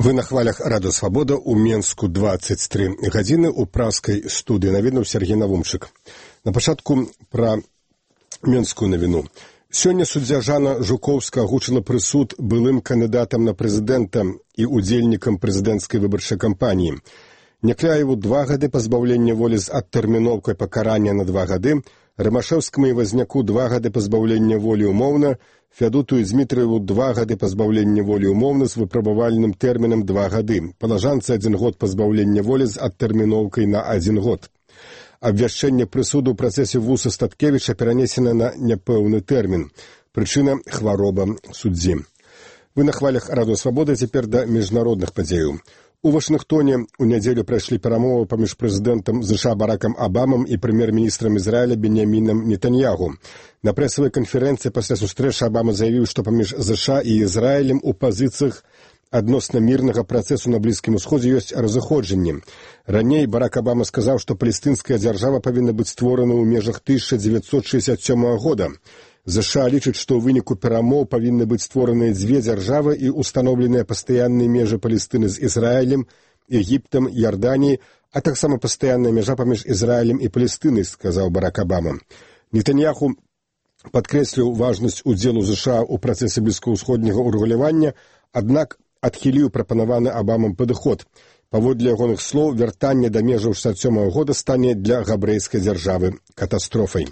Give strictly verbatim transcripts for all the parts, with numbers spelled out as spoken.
Вы на хвалях Радыё Свабода ў Менску дваццаць тры гадзіны ў пражскай студыі навінаў Сергей Навумчык. На пачатку пра менскую навіну. Сёння суддзя Жанна Жукоўска агучыла прысуд былым кандыдатам на прэзідэнта і удзельнікам прэзідэнцкай выбарчай кампаніі. Някляеву два гады пазбаўлення волі з адтэрміноўкай пакарання на два гады, Рымашэўскаму і Вазняку два гады пазбаўлення волі умоўна, Фядуту і Змітраеву два гады пазбаўлення волі умоўна з выпрабавальным тэрмінам два гады, Палажанцы адзін год пазбаўлення волі з адтэрміноўкай на адзін год. Абвяшчэнне прысуду ў працэсе Вуса Статкевіча перанесена на няпэўны тэрмін. Прычына – хвароба суддзі. Вы на хвалях Радыё Свабода, цяпер да міжнародных падзеяў. У Вашынгтоне ў нядзелю прайшлі перамовы паміж прэзідэнтам ЗША Баракам Абамам і прэм'ер-міністрам Ізраіля Беньямінам Нетаньягу. На прэсавай канферэнцыі пасля сустрэчы Абама заявіў, што паміж ЗША і Ізраілем у пазіцыях адносна мірнага працэсу на Блізкім Усходзе ёсць разыходжанні. Раней Барак Абама сказаў, што палестынская дзяржава павінна быць створана ў межах тысяча дзевяцьсот шэсцьдзесят сёмага года. ЗША лічыць, што ў выніку перамоў павінны быць створаныя дзве дзяржавы і ўстаноўленыя пастаянныя межы Палестыны з Ізраілем, Егіптам, Ярданіяй, а таксама пастаянная мяжа паміж Ізраілем і Палестынай, сказаў Барак Абама. Нетаньяху падкрэсліў важнасць удзелу ЗША ў працэсе блізкаўсходняга ўрэгулявання, аднак адхіліў прапанаваны Абамам падыход. Паводле ягоных слоў, вяртанне да межаў шэсцьдзесят сёмага года стане для габрэйскай дзяржавы катастрофай.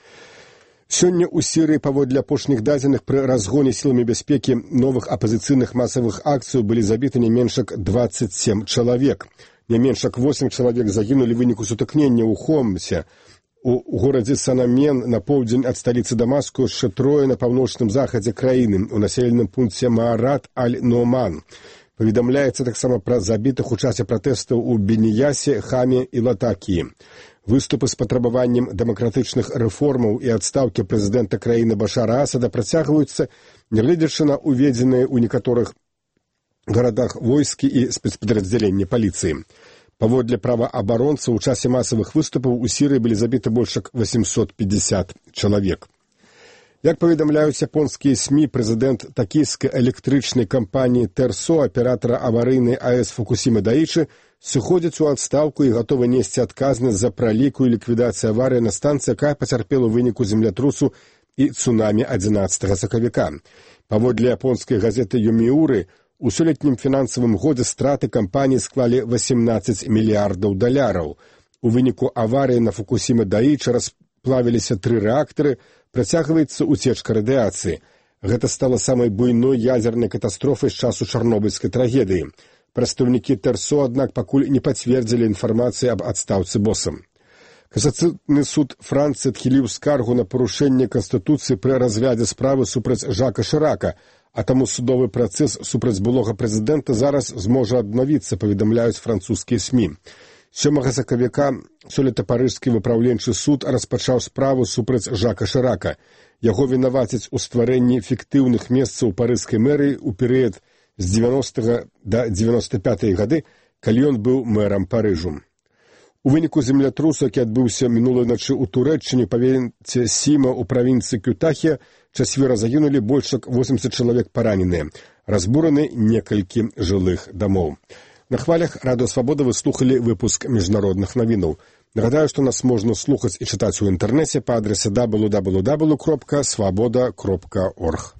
Сёння ў Сірыі паводле апошніх дадзеных пры разгоне сіламі бяспекі новых апазіцыйных масавых акцый былі забіты не менш як дваццаць сем чалавек. Не менш як восем чалавек загінулі ў выніку сутыкнення ў Хомсе. У горадзе Санамен на поўдзень ад сталіцы Дамаску яшчэ трое на паўночным захадзе краіны, у населеным пункце Маарат аль-Номан. Паведамляецца таксама пра забітых у часе пратэстаў у Беніясе, Хаме і Латакіі. Выступы з патрабаваннем дэмакратычных рэформаў і адстаўкі прэзідэнта краіны Башара Асада працягваюцца, нягледзячы на уведзеныя ў некаторых гарадах войскі і спецпадраздзяленні паліцыі. Паводле праваабаронцаў, у часе масавых выступаў у Сірыі былі забіты больш як восемьсот пятьдесят чалавек. Як паведамляюць японскія СМІ, прэзідэнт такійскай электрычнай кампаніі Тэрсо, аператара аварыйнай АЭС Фукусіма Даічы, сыходзіць у адстаўку і гатовы несці адказнасць за праліку і ліквідацыю аварыі на станцыі, якая пацярпела ў выніку землятрусу і цунамі адзінаццатага сакавіка. Паводле японскай газеты Юміуры, у сёлетнім фінансавым годзе страты кампаніі склалі восемнадцаць мільярдаў даляраў. У выніку аварыі на Фукусіма Даічы расплавіліся тры рэактары, працягваецца уцечка радыяцыі. Гэта стала самай буйной ядзернай катастрофай з часу чарнобыльскай трагедыі. Прадстаўнікі Тэрсо, аднак, пакуль не пацвердзілі інфармацыі аб адстаўцы боса. Касацыйны суд Францыі адхіліў скаргу на парушэнне Канстытуцыі пры разглядзе справы супраць Жака Шырака, а таму судовы працэс супраць былога прэзідэнта зараз зможа аднавіцца, паведамляюць французскія СМІ. сёмага сакавіка сёлета парыжскі выпраўленчы суд распачаў справу супраць Жака Шырака. Яго вінавацяць у стварэнні фіктыўных месцаў парыжскай мэрыі ў перыяд з дзевяностага да дзевяносто пятага гады, калі ён быў мэрам Парыжу. У выніку землятрусу, які адбыўся мінулай начы ў Турэччыне, павеце Сіма ў правінцыі Кютахія, чацвёра загінулі, больш як восемьдесят чалавек параненыя. Разбураны некалькі жылых дамоў. На хвалях Радыё Свабода вы слухалі выпуск міжнародных навінаў. Нагадаю, што нас можна слухаць і чытаць у інтэрнэце па адрасе дабл ю дабл ю дабл ю кропка свабода кропка орг.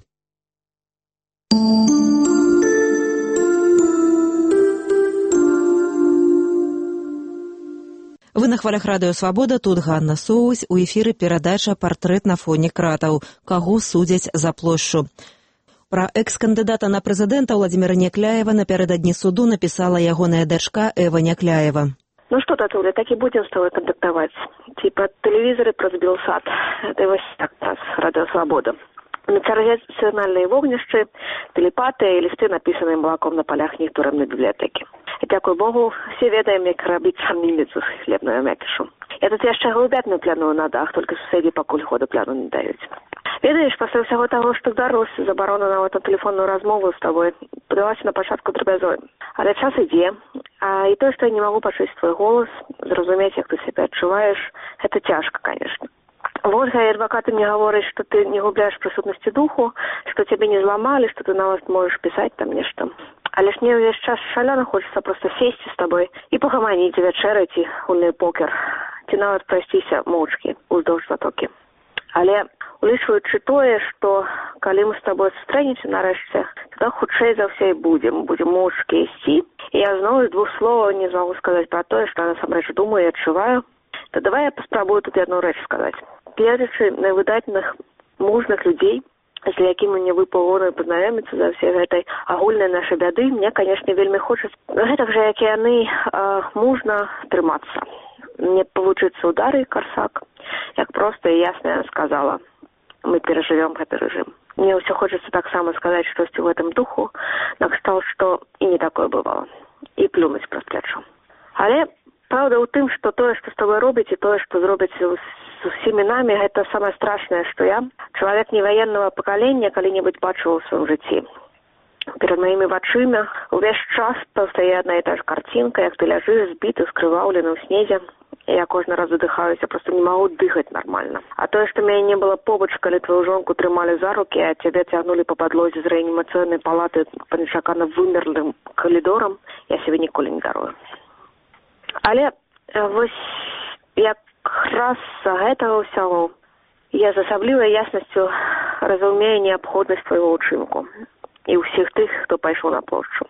Вы на хвалях Радыё Свабода, тут Ганна Соусь, у эфіры перадача «Партрэт на фоне кратаў. Каго судзяць за плошчу». Пра экс-кандыдата на прэзідэнта Владзіміра Някляева напярэдадні суду напісала ягоная дачка Эва Някляева. Ну что, татуля, так и будем с тобой контактовать. Типа телевизоры про Белсад. Это вось так нас, Радыё Свабода. Национальные вогнішчы, телепаты и листы, написанные молоком на полях нектурамной библиотеки. И дякую Богу, все ведаем, як робить саміміцу з хлебною мякішу. Я тут яшчэ голубятню пляную на дах, только суседи пакуль ходу пляну не даюць. Ведаеш, пасля ўсяго таго, што здарос, забарона на эту телефонную размову з тобой падалася на пачатку драбязой. Але час ідзе, а і то, што я не магу пачуць твой голас, зразумець, як ты себе адчуваеш, это цяжка, конечно. Ольга и адвокаты мне говорят, что ты не губляешь присутности духу, что тебя не взломали, что ты на вас можешь писать там нечто. Але ж мне ўвесь час шалёна хочацца проста сесці з табой і пагаманіць, вячэраць і гульны покер, ці нават прайсціся моўчкі ўздоўж затокі. Але улічваючы тое, што калі мы з табой сустрэнемся нарэшце, то хутчэй за ўсё і будзем, будзем моўчкі ісці. І я зноў з двух словаў не змагу сказаць пра тое, што я насамрэч думаю і адчуваю. То давай я паспрабую тут одну рэч сказаць. Гледзячы на выдатных, мужных людзей, з якімі мне выпало пазнаёміцца за ўсёй гэтай агульнай нашай бяды, мне, канешне, вельмі хочацца гэтак жа, як і яны, мужна трымацца. Не павучыцца ўдары, карсак, як проста і ясна сказала, мы перажывём гэты рэжым. Мне ўсё хочацца таксама сказаць штосьці ў гэтым духу, накшталт, што і не такое бывало, і плюнуць праз плячо. Але правда ў тым, што тое, што з тобой робіць, і тое, што зробіць з усімі намі, гэта самае страшнае, што я, чалавек неваеннага пакалення, калі-небудзь бачыў у сваім жыцці. Перад маімі вачыма увесь час паўстае адна і та ж карцінка, як ты ляжыш збіты, скрываўлены ў снезе. Я кожны раз задыхаюся, просто не магу дыхаць нармальна. А тое, што мяне не было побач, калі твою жонку трымалі за рукі, а цябе цягнулі па падлозе з рэанімацыйнай палаты па нечакана вымерлым калідорам, я сябе ніколі не дарую. Але вось якраз з гэтага ўсяго я з асаблівай яснасцю разумею неабходнасць твайго ўчынку і ўсіх тых, хто пайшоў на плошчу.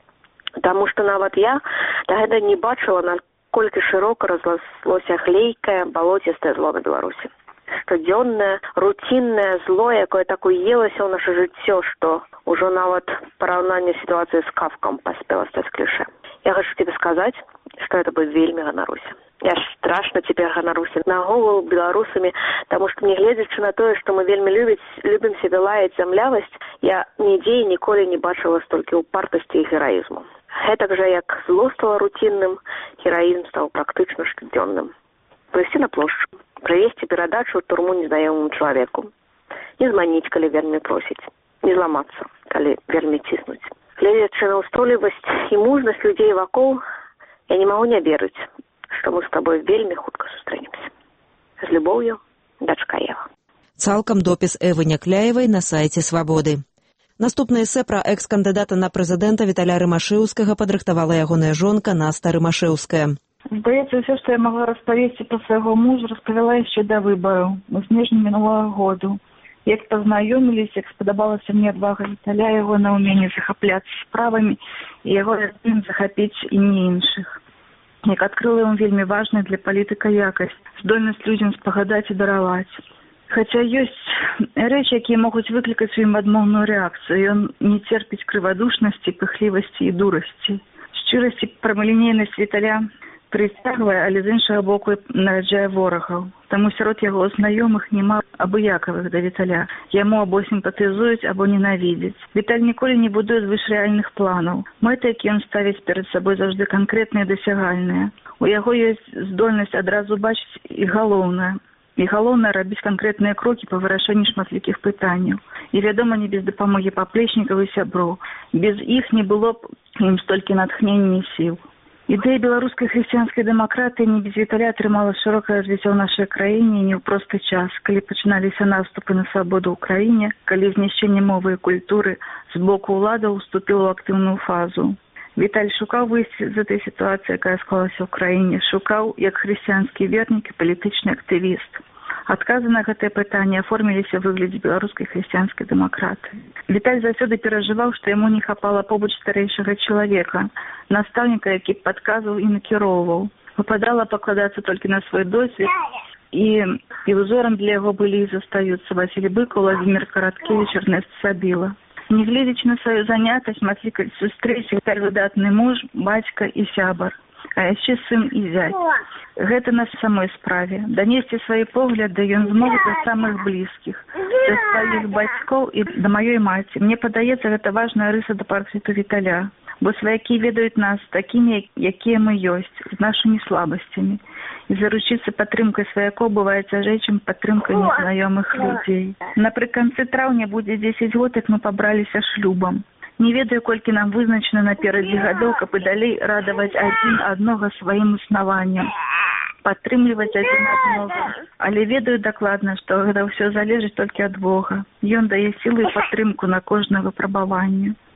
Таму што нават я да гэта не бачыла, наколькі шырока разласлося глейкае, балоцістае зло на Беларусі. Штодзённае, рутіннае зло, якое так уелася ў наша жыццё, што ўжо нават параўнанне сітуацыі з Кафкам паспела стаць кліше. Я хочу тебе сказаць, што я тобой вельмі ганаруся. Я ж страшна цяпер ганаруся наогул беларусамі, таму што не гледзячы на тое, што мы вельмі любіць, любім сябе лаяць зямлявасць, я нідзе і ніколі не бачыла столькі упартасці і гераізму. Гэтак жа, як зло стало рутінным, гераізм стаў практычна штодзённым. Прыйсці на плошчу, прывесці перадачу ў турму незнаёмаму чалавеку, не зманіць, калі вельмі просіць, не зламацца, калі вельмі ціснуць. Гледзячы на ўстойлівасць і мужнасць людзей вакол, я не магу не верыць, што мы з табой вельмі хутка сустрэнемся. З любоўю, дачка Ева. Цалкам допіс Эвы Някляевай на сайце Свабоды. Наступны эсэ пра экс-кандыдата на прэзідэнта Віталя Рымашэўскага падрыхтавала ягоная жонка Наста Рымашэўская. Здаецца, ўсё, што я магла распавесці пра свайго мужа, распавяла яшчэ да выбараў, у снежні мінулага году. Як пазнаёміліся, як спадабалася мне адвага Віталя, яго на ўменне захапляцца справамі і яго разум захапіць і не іншых. Як адкрыла ім вельмі важная для палітыка якасць, здольнасць людзям спагадаць і дараваць. Хаця ёсць рэчы, якія могуць выклікаць у ім адмоўную рэакцыю. Ён не церпіць крывадушнасці, пыхлівасці і дурасці. Шчырасць і прамалінейнасць Віталя прыцягвае, але з іншага боку нараджае ворагаў. Таму сярод яго знаёмых няма абыякавых да Віталя. Яму або сімпатызуюць, або ненавідзяць. Віталь ніколі не будуе звыш рэальных планаў. Мэты, які ён ставіць перад сабой, заўжды канкрэтныя і дасягальныя. У яго ёсць здольнасць адразу бачыць і галоўнае. І галоўнае рабіць канкрэтныя крокі па вырашэнні шматлікіх пытанняў. І, вядома, не без дапамогі паплечнікаў і сяброў. Без іх не было б ім столькі натхнення і сіл. Ідэя беларускай хрысціянскай дэмакратыі не без Віталя атрымала шырокае развіццё ў нашай краіне і не ў просты час, калі пачыналіся наступы на свабоду ў краіне, калі знішчэнне мовы і культуры з боку ўладаў уступіла ў актыўную фазу. Віталь шукаў выйсці з этой сітуацыі, якая склалася ў краіне, шукаў як хрысціянскі вернік і палітычны актывіст. Адказы на гэтае пытанне аформіліся ў выглядзе беларускай хрысціянскай дэмакратыі. Віталь заўсёды перажываў, што яму не хапала побач старэйшага чалавека, настаўніка, які падказваў і накіроўваў. Выпадала пакладацца толькі на свой досвед, і, і ўзорам для яго былі і застаюцца Васіль Быкаў, Владзімір Караткевіч, Эрнест Сабіла. Нягледзячы на сваю занятасць, матлікаць сустрэць, Віталь выдатны муж, бацька і сябар, а яшчэ сын і зять. Гэта на самой справе. Данесці свой погляды ён зможа да самых блізкіх, да сваіх бацькоў і да маёй маці. Мне падаецца, гэта важная рыса да партрету Віталя, бо сваякі ведаюць нас такімі, якія мы ёсць, з нашымі слабасцямі. І заручыцца падтрымкай сваякоў бывае цяжэй, чым падтрымкай незнаёмых людзей. Напрыканцы траўня будзе дзесяць год, як мы пабраліся шлюбам. Не ведаю, колькі нам вызначана наперадзе гадоў, каб і далей радаваць адзін аднога сваім існаваннем, падтрымліваць адзін аднога. Але ведаю дакладна, што гэта ўсё залежыць толькі ад Бога. Ён дае сілу і падтрымку на кожнае выпрабаванне.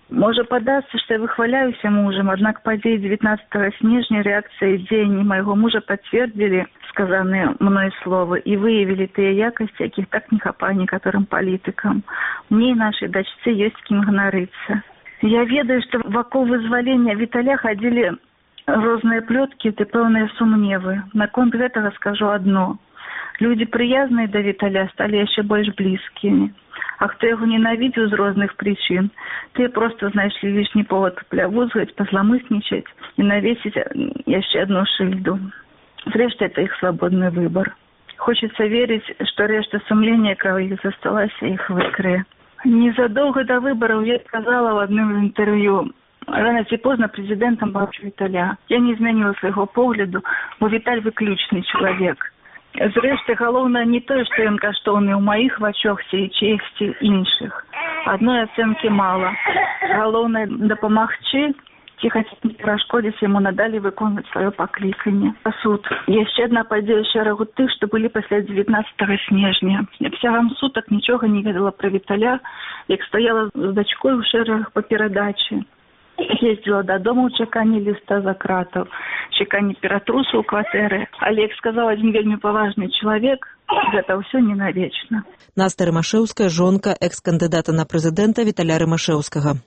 Можа падацца, што я выхваляюся мужам, аднак падзеі дзевятнаццатага снежня рэакцыя і дзеянні майго мужа пацвердзілі сказаныя мной словы і выявілі тыя якасці, якіх так не хапае некаторым палітыкам. Мне і нашай дачцы ёсць кім ганарыцца. Я ведаю, што вакол вызвалення Віталя хадзілі розныя плёткі ды пэўныя сумневы. Наконт гэтага скажу адно. Людзі прыязныя да Віталя сталі яшчэ больш блізкімі. А хто яго ненавідзеў з розных прычын, тыя проста знайшлі лішні повод паплявузгаць, пазламыснічаць і навесіць яшчэ адну шыльду. Зрэшты, это іх свабодны выбар. Хочацца верыць, што рэшта сумлення, якая іх засталася, іх выкрые. Незадоўга да выбараў я сказала ў адным з інтэрв'ю: рано ці позна прэзідэнтам бачу Віталя. Я не змяніла свайго погляду, бо Віталь выключны чалавек. Зрэшты, галоўнае не тое, што ён каштоўны ў маіх вачах ці чыихсьці іншых. Адной ацэнкі мала. Галоўнае дапамагчы ці хаця не перашкодзіць яму надалей выконваць сваё пакліканне. Суд. Яшчэ адна падзея шэрагу тых, што былі пасля дзевятнаццатага снежня. Абсягам сутак нічога не ведала пра Віталя, як стаяла з дачкой у шэрагах па перадачы. Ездзіла дадому ў чаканні ліста за кратаў, чаканні ператрусу ў кватэры. Але, як сказаў адзін вельмі паважны чалавек, гэта ўсё не навечна. Наста Рымашэўская, жонка экс-кандыдата на прэзідэнта Віталя Рымашэўскага.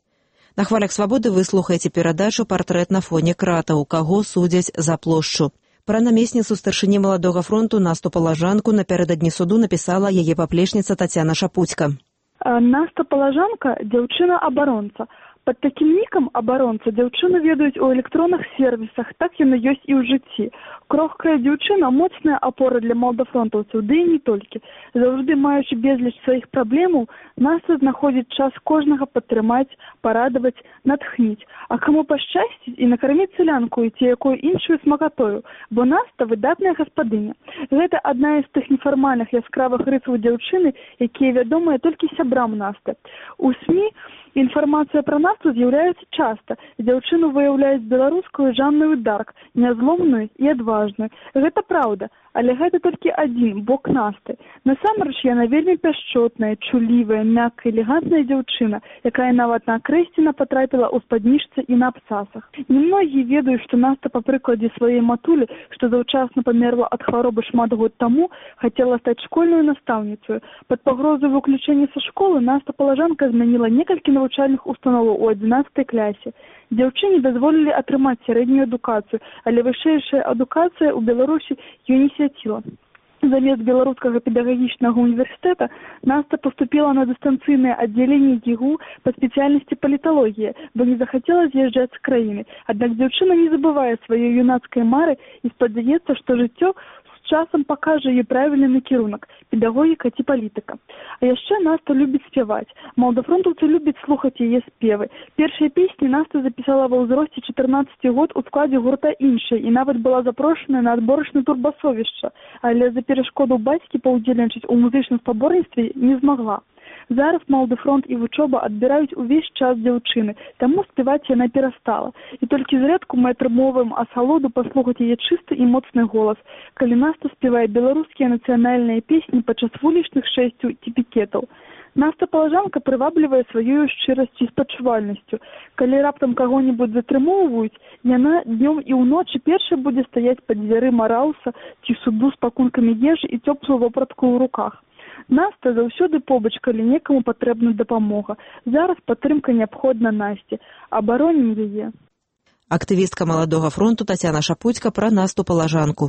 На хвалях свабоды вы слухаеце перадачу «Партрэт на фоне кратаў. Каго судзяць за плошчу». Пра намесніцу старшыні маладога фронту Насту Палажанку напярэдадні суду напісала яе паплечніца Тацяна Шапуцька. Наста Палажанка – дзяўчына-абаронца. Пад такім нікам абаронца дзяўчыну ведаюць у электронных сервісах, так яна ёсць і ў жыцці. Крохкая дзяўчына – моцная апора для малдафронтаўцаў, ды і не толькі. Заўжды маючы безліч сваіх праблемаў, Наста знаходзіць час кожнага падтрымаць, парадаваць, натхніць. А каму пашчасціць і накарміць цылянку ці якую іншую смакатою, бо Наста – выдатная гаспадыня. Гэта адна з тых нефармальных яскравых рысаў дзяўчыны, якія вядомыя толькі сябрам Насты. У СМІ інфармацыя пра Насту з'яўляецца часта. Дзяўчыну выяўляюць беларускую Жанную Дарк, нязломную і адважную. Гэта праўда, але гэта толькі адзін бок Насты. Насамрэч яна вельмі пяшчотная, чулівая, мяккая, элегантная дзяўчына, якая нават на крэсціна патрапіла ў спаднічцы і на абцасах. Немногія ведаюць, што Наста па прыкладзе сваёй матулі, што заўчасна памерла ад хваробы шмат год таму, хацела стаць школьную настаўніцаю. Пад пагрозай выключэння са школы Наста Палажанка змяніла некалькі навучальных установаў у адзінаццатай клясе. Дзяўчыне дазволілі атрымаць сярэднюю адукацыю, але вышэйшая адукацыя ў Беларусі ёй не свяціла. Замест беларускага педагагічнага універсітэта Наста поступила на дистанцыйнае аддзяленне ГІГУ па спецыяльнасці паліталогія, бо не захацела з'язджаць з краіны. Аднак дзяўчына не забывае сваёй юнацкай мары і спадзяецца, што жыццё часам пакажа ёй правільны накірунак – педагогіка ці палітыка. А яшчэ Наста любіць спяваць. Малдафронтаўцы любяць слухаць яе спевы. Першыя песні Наста запісала ва ўзросце чатырнаццаці год у складзе гурта «Іншай» і нават была запрошаная на адборачны тур басовішча, але за перашкоду бацькі паўдзельнічаць у музычным спаборніцтве не змагла. Зараз Малдафронт і вучоба адбіраюць увесь час дзяўчыны, таму спяваць яна перастала. І толькі зрэдку мы атрымоўваем асалоду паслухаць яе чысты і моцны голас, калі Наста спявае беларускія нацыянальныя песні падчас вулічных шэсцяў ці пікетаў. Наста Палажанка прываблівае сваёю шчырасцю і спачувальнасцю. Калі раптам каго-небудзь затрымоўваюць, яна днём і ўночы першай будзе стаяць пад дзвярыма раўса ці суду з пакункамі ежы і цёплую вопратку ў руках. Наста заўсёды побач, калі некаму патрэбна дапамога. Зараз падтрымка неабходна Насці. Абаронім яе. Актывістка маладога фронту Тацяна Шапуцька пра Насту Палажанку.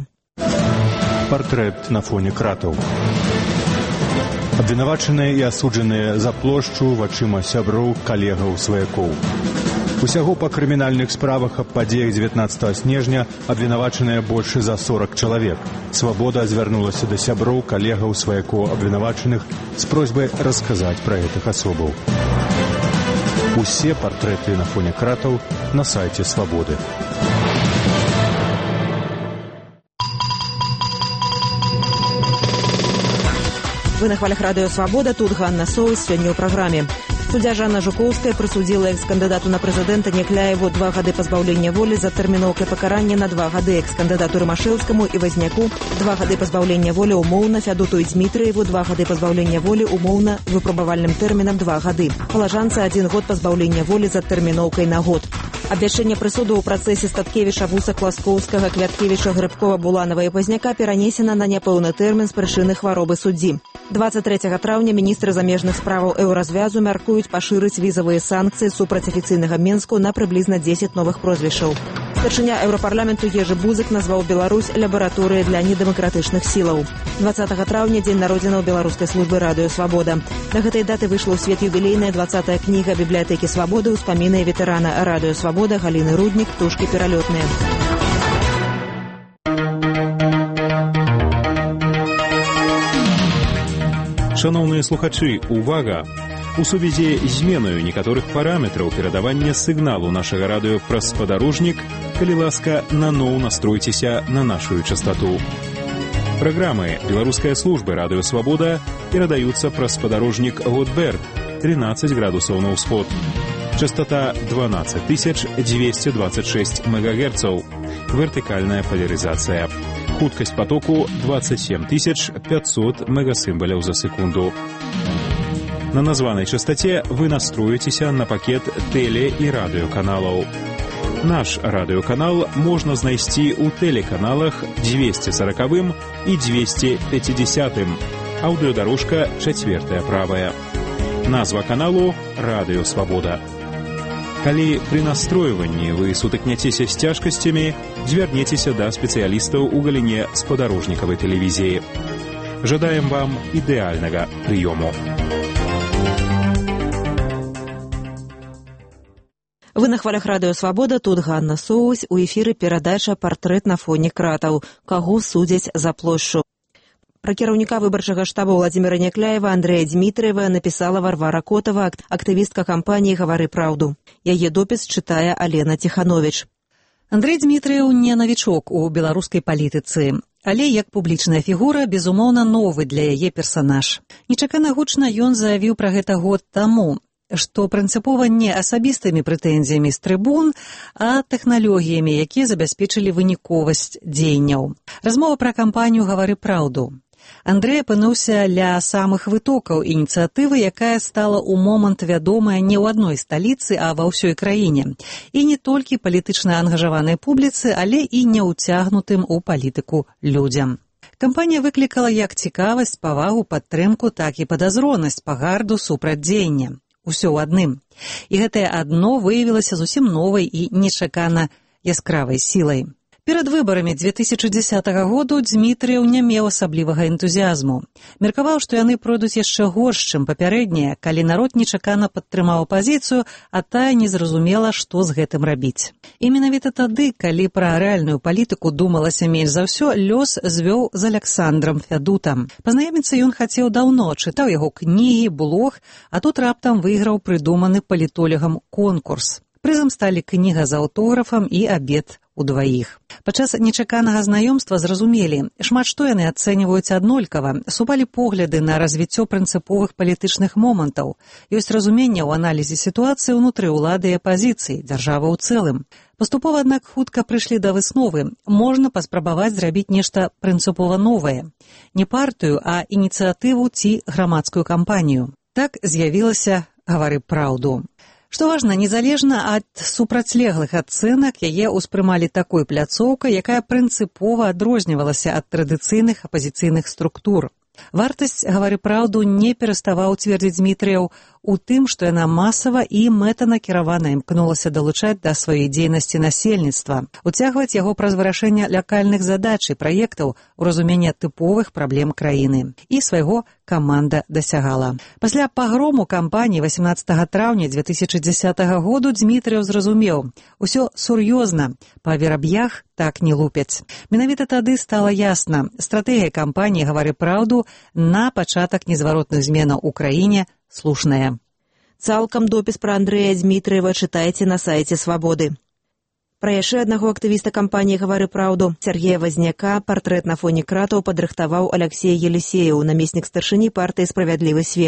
Партрэт на фоне кратаў. Абвінавачаныя і асуджаныя за плошчу вачыма сяброў, калегаў, сваякоў. Усяго па крымінальных справах аб падзеях дзевятнаццатага снежня абвінавачаныя больш за сорак чалавек. Свабода звярнулася да сяброў, калегаў, сваякоў абвінавачаных з просьбай расказаць пра гэтых асобаў. Усе партрэты на фоне кратаў на сайце Свабоды. Вы на хвалях радыё Свабода, тут Ганна Соус, сёння ў праграме. Суддзя Жанна Жукоўская прысудзіла экс-кандыдату на прэзідэнта Някляеву два гады пазбаўлення волі з адтэрміноўкай пакарання на два гады, экс-кандыдату Рымашэўскаму і Вазняку два гады пазбаўлення волі умоўна, Фядоту і Дзмітрыеву два гады пазбаўлення волі умоўна выпрабавальным тэрмінам два гады. Палажанцы адзін год пазбаўлення волі з адтэрміноўкай на год. Абвяшчэнне прысуду ў працэсе Статкевіча, Вусак, Ласкоўскага, Квяткевіча, Грыбкова, Буланова і Пазняка перанесена на няпэўны тэрмін з прычыны хваробы суддзі. дваццаць трэцяга траўня міністры замежных справаў еўразвязу мяркуюць пашырыць візавыя санкцыі супраць афіцыйнага Менску на прыблізна дзесяць новых прозвішчаў. Старшыня еўрапарламенту Ежы Бузык назваў Беларусь лабараторыяй для недэмакратычных сілаў. дваццатага траўня дзень народзінаў беларускай службы радыё «Свабода». На гэтай даты выйшла ў свет юбілейная дваццатая кніга бібліятэкі «Свабоды» ўспаміны ветэрана радыё «Свабода» Галіны Руднік «Тушкі пералётныя». Шановныя слухачы, увага! У сувязі з зменаю некаторых параметраў перадавання сігналу нашага радыё праз спадарожнік, калі ласка, наноў настройцеся на нашу частоту. Праграмы беларускай службы радыё «Свабода» перадаюцца праз спадарожнік Готберг, тринадцать градусаў на ўсход. Частота дванадцать тысяч двести двадцать шесть мегагерцаў. Вертыкальная поляризация. Хуткасць потоку двадцать семь тысяч пятьсот мегасімбаляў за секунду. На названай частоте вы настроитеся на пакет теле- і радыёканалаў. Наш радыёканал можна знайсці ў тэлеканалах двести сорокавым і двести пятидесятым. Аўдыёдарожка чацвёртая правая. Назва каналу «Радыё Свабода». Калі пры настройванні вы сутыкняцеся з цяжкасцямі, звярнецеся да спецыялістаў у галіне спадарожнікавай тэлевізіі. Жадаем вам ідэальнага прыёму. Вы на хвалях радыё «Свабода», тут Ганна Соусь, у эфіры перадача «Партрэт на фоне кратаў. Каго судзяць за плошчу». Пра кіраўніка выбарчага штаба Ўладзіміра Някляева Андрэя Дзмітрыева напісала Варвара Котава, актывістка кампаніі «Гавары праўду». Яе допіс чытае Алена Тиханович. Андрэй Дзмітрыеў не навічок у беларускай палітыцы, але як публічная фігура, безумоўна, новы для яе персанаж. Нечакана гучна ён заявіў пра гэта год таму, што прынцыпова не асабістымі прэтэнзіямі з трыбун, а тэхналогіямі, якія забяспечылі выніковасць дзеянняў. Размова пра кампанію «Гавары праўду». Андрэй апынуўся ля самых вытокаў ініцыятывы, якая стала ў момант вядомая не ў адной сталіцы, а ва ўсёй краіне. І не толькі палітычна ангажаванай публіцы, але і няўцягнутым у палітыку людзям. Кампанія выклікала як цікавасць, павагу, падтрымку, так і падазронасць, пагарду супрацьдзеяння. Усё ў адным. І гэтае адно выявілася зусім новай і нечакана яскравай сілай. Перад выбарамі две тысячы дзесятага году Дзмітрыеў не меў асаблівага энтузіязму. Меркаваў, што яны пройдуць яшчэ горш, чым папярэднія, калі народ нечакана падтрымаў апазіцыю, а тая не зразумела, што з гэтым рабіць. І менавіта тады, калі пра рэальную палітыку думалася менш за ўсё, лёс звёў з Аляксандрам Фядутам. Пазнаёміцца ён хацеў даўно, чытаў яго кнігі, блог, а тут раптам выйграў прыдуманы палітолагам конкурс. Прызам сталі кніга з аўтографам і абед удваіх. Падчас нечаканага знаёмства зразумелі, шмат што яны ацэньваюць аднолькава, супалі погляды на развіццё прынцыповых палітычных момантаў. Ёсць разуменне ў аналізе сітуацыі ўнутры ўлады і апазіцыі, дзяржавы ў цэлым. Паступова, аднак, хутка прыйшлі да высновы. Можна паспрабаваць зрабіць нешта прынцыпова новае. Не партыю, а ініцыятыву ці грамадскую кампанію. Так з'явілася «Гавары праўду». Што важна, незалежна ад супрацьлеглых ацэнак, яе ўспрымалі такой пляцоўкай, якая прынцыпова адрознівалася ад традыцыйных апазіцыйных структур. Вартасць «Гавары праўду» не пераставаў цвердзіць Дзмітрыеў у тым, што яна масава і мэтанакіравана імкнулася далучаць да сваёй дзейнасці насельніцтва, уцягваць яго праз вырашэнне лакальных задач і праектаў у разуменне тыповых праблем краіны. І свайго каманда дасягала. Пасля пагрому кампаніі васемнаццатага траўня две тысячы дзесятага году Дзмітрыеў зразумеў, усё сур'ёзна, па вераб'ях так не лупяць. Менавіта тады стала ясна, стратэгія кампаніі «Гавары праўду» на пачатак незваротных зменаў у краіне слушная. Цалкам допіс пра Андрэя Дзмітрыева чытайце на сайце «Свабоды». Пра яшчэ аднаго актывіста кампаніі «Гавары праўду» Сергея Вазняка партрэт на фоне кратаў падрыхтаваў Аляксей Елісееў, намеснік старшыні партыі «Справядлівы свет».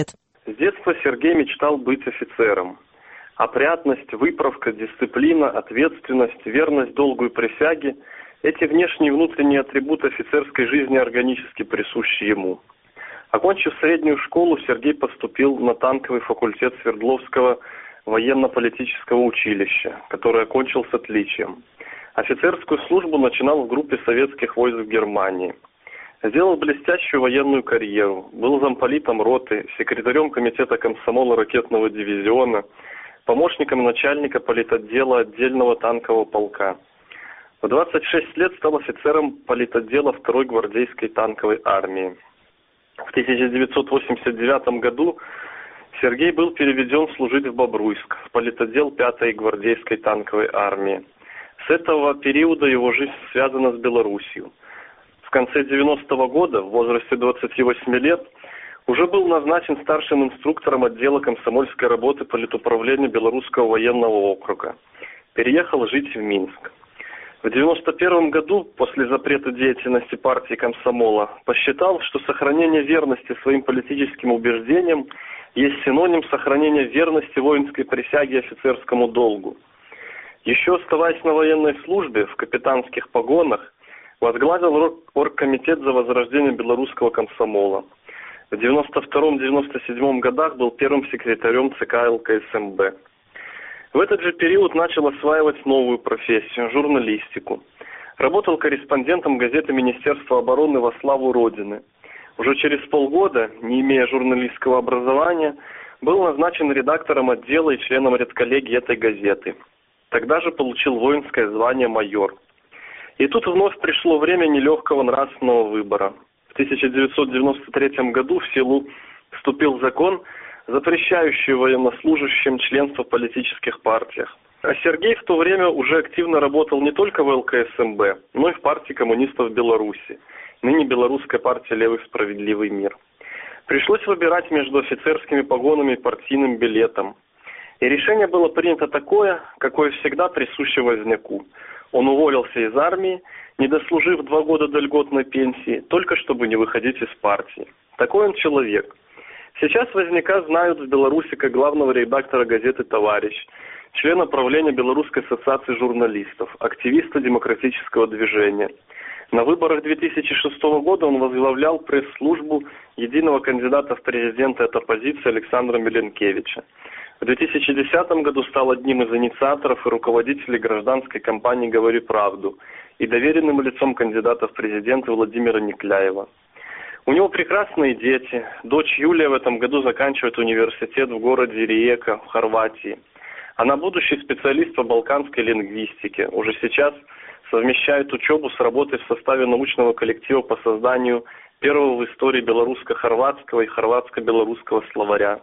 С детства Сергей мечтал быть офицером. Опрятность, выправка, дисциплина, ответственность, верность долгу и присяге – эти внешние и внутренние атрибуты офицерской жизни органически присущи ему. Окончив среднюю школу, Сергей поступил на танковый факультет Свердловского военно-политического училища, который окончил с отличием. Офицерскую службу начинал в группе советских войск в Германии. Сделал блестящую военную карьеру, был замполитом роты, секретарем комитета комсомола ракетного дивизиона, помощником начальника политотдела отдельного танкового полка. В двадцать шесть лет стал офицером политотдела второй гвардейской танковой армии. В тысяча девятьсот восемьдесят девятом году Сергей был переведен служить в Бобруйск, в политотдел пятой гвардейской танковой армии. С этого периода его жизнь связана с Белоруссией. В конце девяностого года, в возрасте двадцати восьми лет, уже был назначен старшим инструктором отдела комсомольской работы политуправления Белорусского военного округа. Переехал жить в Минск. В девяносто первом году, после запрета деятельности партии комсомола, посчитал, что сохранение верности своим политическим убеждениям есть синоним сохранения верности воинской присяге и офицерскому долгу. Еще оставаясь на военной службе, в капитанских погонах, возглавил оргкомитет за возрождение белорусского комсомола. В девяносто втором — девяносто седьмом годах был первым секретарем ЦК ЛКСМБ. В этот же период начал осваивать новую профессию – журналистику. Работал корреспондентом газеты Министерства обороны «Во славу Родины». Уже через полгода, не имея журналистского образования, был назначен редактором отдела и членом редколлегии этой газеты. Тогда же получил воинское звание майор. И тут вновь пришло время нелегкого нравственного выбора. В тысяча девятьсот девяносто третьем году в силу вступил закон, запрещающий военнослужащим членство в политических партиях. А Сергей в то время уже активно работал не только в ЛКСМБ, но и в партии коммунистов Беларуси, ныне Белорусская партия «Левый справедливый мир». Пришлось выбирать между офицерскими погонами и партийным билетом. И решение было принято такое, какое всегда присуще возняку. Он уволился из армии, не дослужив два года до льготной пенсии, только чтобы не выходить из партии. Такой он человек. Сейчас возняка знают в Беларуси как главного редактора газеты «Товарищ», члена правления Белорусской ассоциации журналистов, активиста демократического движения. На выборах две тысячи шестого года он возглавлял пресс-службу единого кандидата в президенты от оппозиции Александра Миленкевича. В две тысячи десятом году стал одним из инициаторов и руководителей гражданской кампании «Говори правду» и доверенным лицом кандидата в президенты Владимира Некляева. У него прекрасные дети. Дочь Юлия в этом году заканчивает университет в городе Риека в Хорватии. Она будущий специалист по балканской лингвистике. Уже сейчас совмещает учебу с работой в составе научного коллектива по созданию первого в истории белорусско-хорватского и хорватско-белорусского словаря.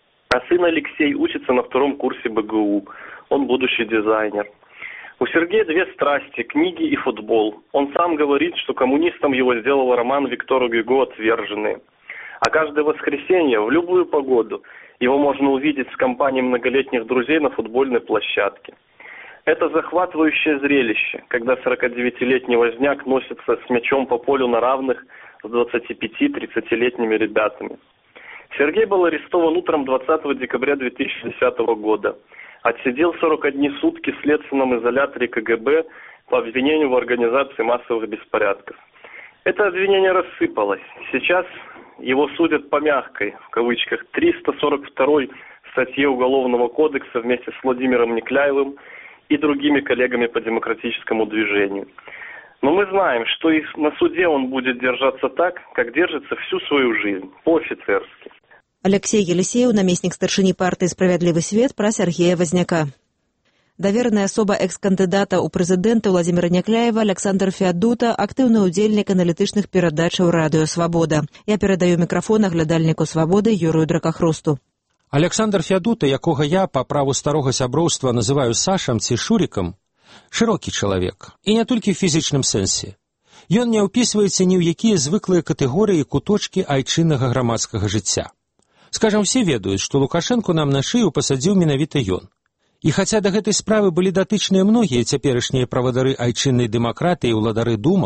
А сын Алексей учится на втором курсе БГУ. Он будущий дизайнер. У Сергея две страсти – книги и футбол. Он сам говорит, что коммунистом его сделал роман Виктора Гюго «Отверженные». А каждое воскресенье, в любую погоду, его можно увидеть с компанией многолетних друзей на футбольной площадке. Это захватывающее зрелище, когда сорокадевятилетний возняк носится с мячом по полю на равных с двадцатипяти-тридцатилетними ребятами. Сергей был арестован утром двадцатого декабря две тысячи десятого года. Отсидел сорок одни сутки в следственном изоляторе КГБ по обвинению в организации массовых беспорядков. Это обвинение рассыпалось. Сейчас его судят по мягкой, в кавычках, триста сорок второй статье Уголовного кодекса вместе с Владимиром Некляевым и другими коллегами по демократическому движению. Но мы знаем, что и на суде он будет держаться так, как держится всю свою жизнь, по-офицерски. Алексей Елисеев, наместник старшыні партии «Справедливый свет», про Сергея Возняка. Доверенная особа экс-кандидата ў прэзідэнты Владимира Некляева Александр Феадута, актыўны ўдзельнік аналітычных перадачаў радыё «Свабода». Я перадаю мікрафон аглядальніку «Свабоды» Юрию Дракахрусту. Александр Феадута, якога я па праву старога сяброўства называю Сашам ці Шурікам, шырокі чалавек, і не толькі ў фізічным сэнсе. Ён не ўпісваецца ні ў якія звыклыя катэгорыі і куточкі айчыннага грамадскага жыцця. Скажам, все ведаюць, што Лукашэнку нам на шыю пасадзіў менавіта ён. І хаця да гэтай справы былі датычныя многія цяперашнія правадары айчыннай дэмакратыі і ўладары думак,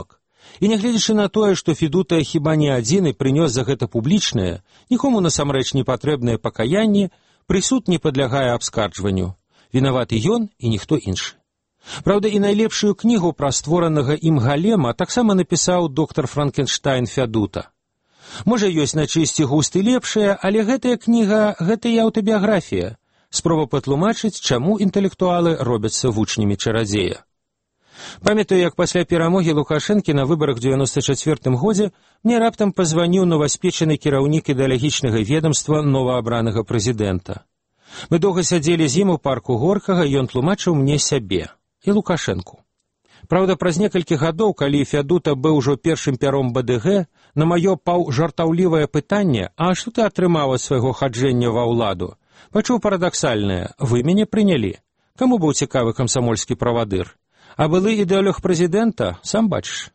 І нягледзячы на тое, што Федута хіба не адзін і прынёс за гэта публічнае, нікому насамрэч непатрэбнае пакаянне, прысуд не падлягае абскарджванню. Вінаваты ён і ніхто іншы. Праўда, і найлепшую кнігу пра створанага ім Галема таксама напісаў доктар Франкенштайн Фядута. Можа, ёсць на чысці густы лепшая, але гэтая кніга – гэта і аўтабіяграфія. Спроба патлумачыць, чаму інтэлектуалы робяцца вучнямі чарадзея. Памятаю, як пасля перамогі Лукашэнкі на выбарах дзевяноста чацвёртым годзе мне раптам пазваніў новаспечаны кіраўнік ідэалагічнага ведамства новаабранага прэзідэнта. Мы доўга сядзелі з ім у парку Горкага, і ён тлумачыў мне сябе і Лукашэнку. Праўда, праз некалькі гадоў, калі Фядута быў ужо першым пяром Бэ Дэ Гэ, на маё паўжартаўлівае пытанне, а што ты атрымаў ад свайго хаджэння ва ўладу, пачуў парадаксальнае: вы мяне прынялі. Каму быў цікавы камсамольскі правадыр? А былы ідэолог прэзідэнта, сам бачыш.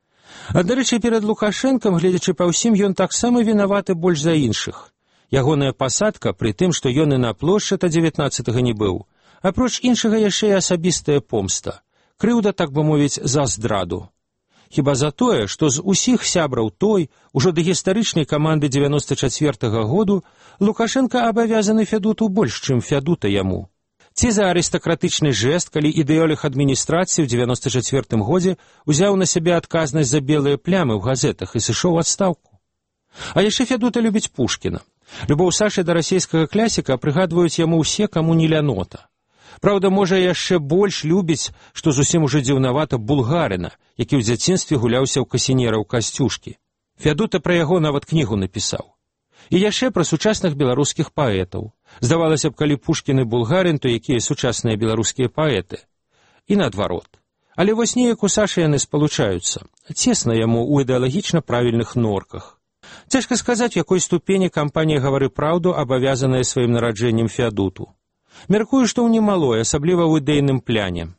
А, дарэчы, перад Лукашэнкам, гледзячы па ўсім, ён таксама вінаваты больш за іншых. Ягоная пасадка, пры тым, што ён і на плошчы та дзевятнаццатага не быў, апроч іншага яшчэ і асабістая помста. Крыўда, так бы мовіць, за здраду. Хіба за тое, што з усіх сябраў той, ужо дагістарычнай каманды дзевяноста чацвёртага году, Лукашэнка абавязаны Фядуту больш, чым Фядута яму. Ці за арыстакратычны жэст, калі ідэолог адміністрацыі ў дзевяноста чацвёртым годзе узяў на сябе адказнасць за белыя плямы ў газетах і сышоў у адстаўку. А яшчэ Фядута любіць Пушкіна. Любоў Сашы да расейскага класіка прыгадваюць яму ўсе, каму не лянота. Праўда, можа, яшчэ больш любіць, што зусім ужо дзіўнавата, Булгарына, які ў дзяцінстве гуляўся ў касінераў касцюшкі. Фядута пра яго нават кнігу напісаў. І яшчэ пра сучасных беларускіх паэтаў. Здавалася б, калі Пушкін і Булгарин, то якія сучасныя беларускія паэты. І наадварот. Але вось неяк у Сашы яны спалучаюцца. Цесна яму ў ідэалагічна правільных норках. Цяжка сказаць, якой ступені кампанія «Гавары праўду» абавязаная сваім нараджэннем Фядуту. Мяркую, што ў немалой, асабліва ў ідэйным пляне.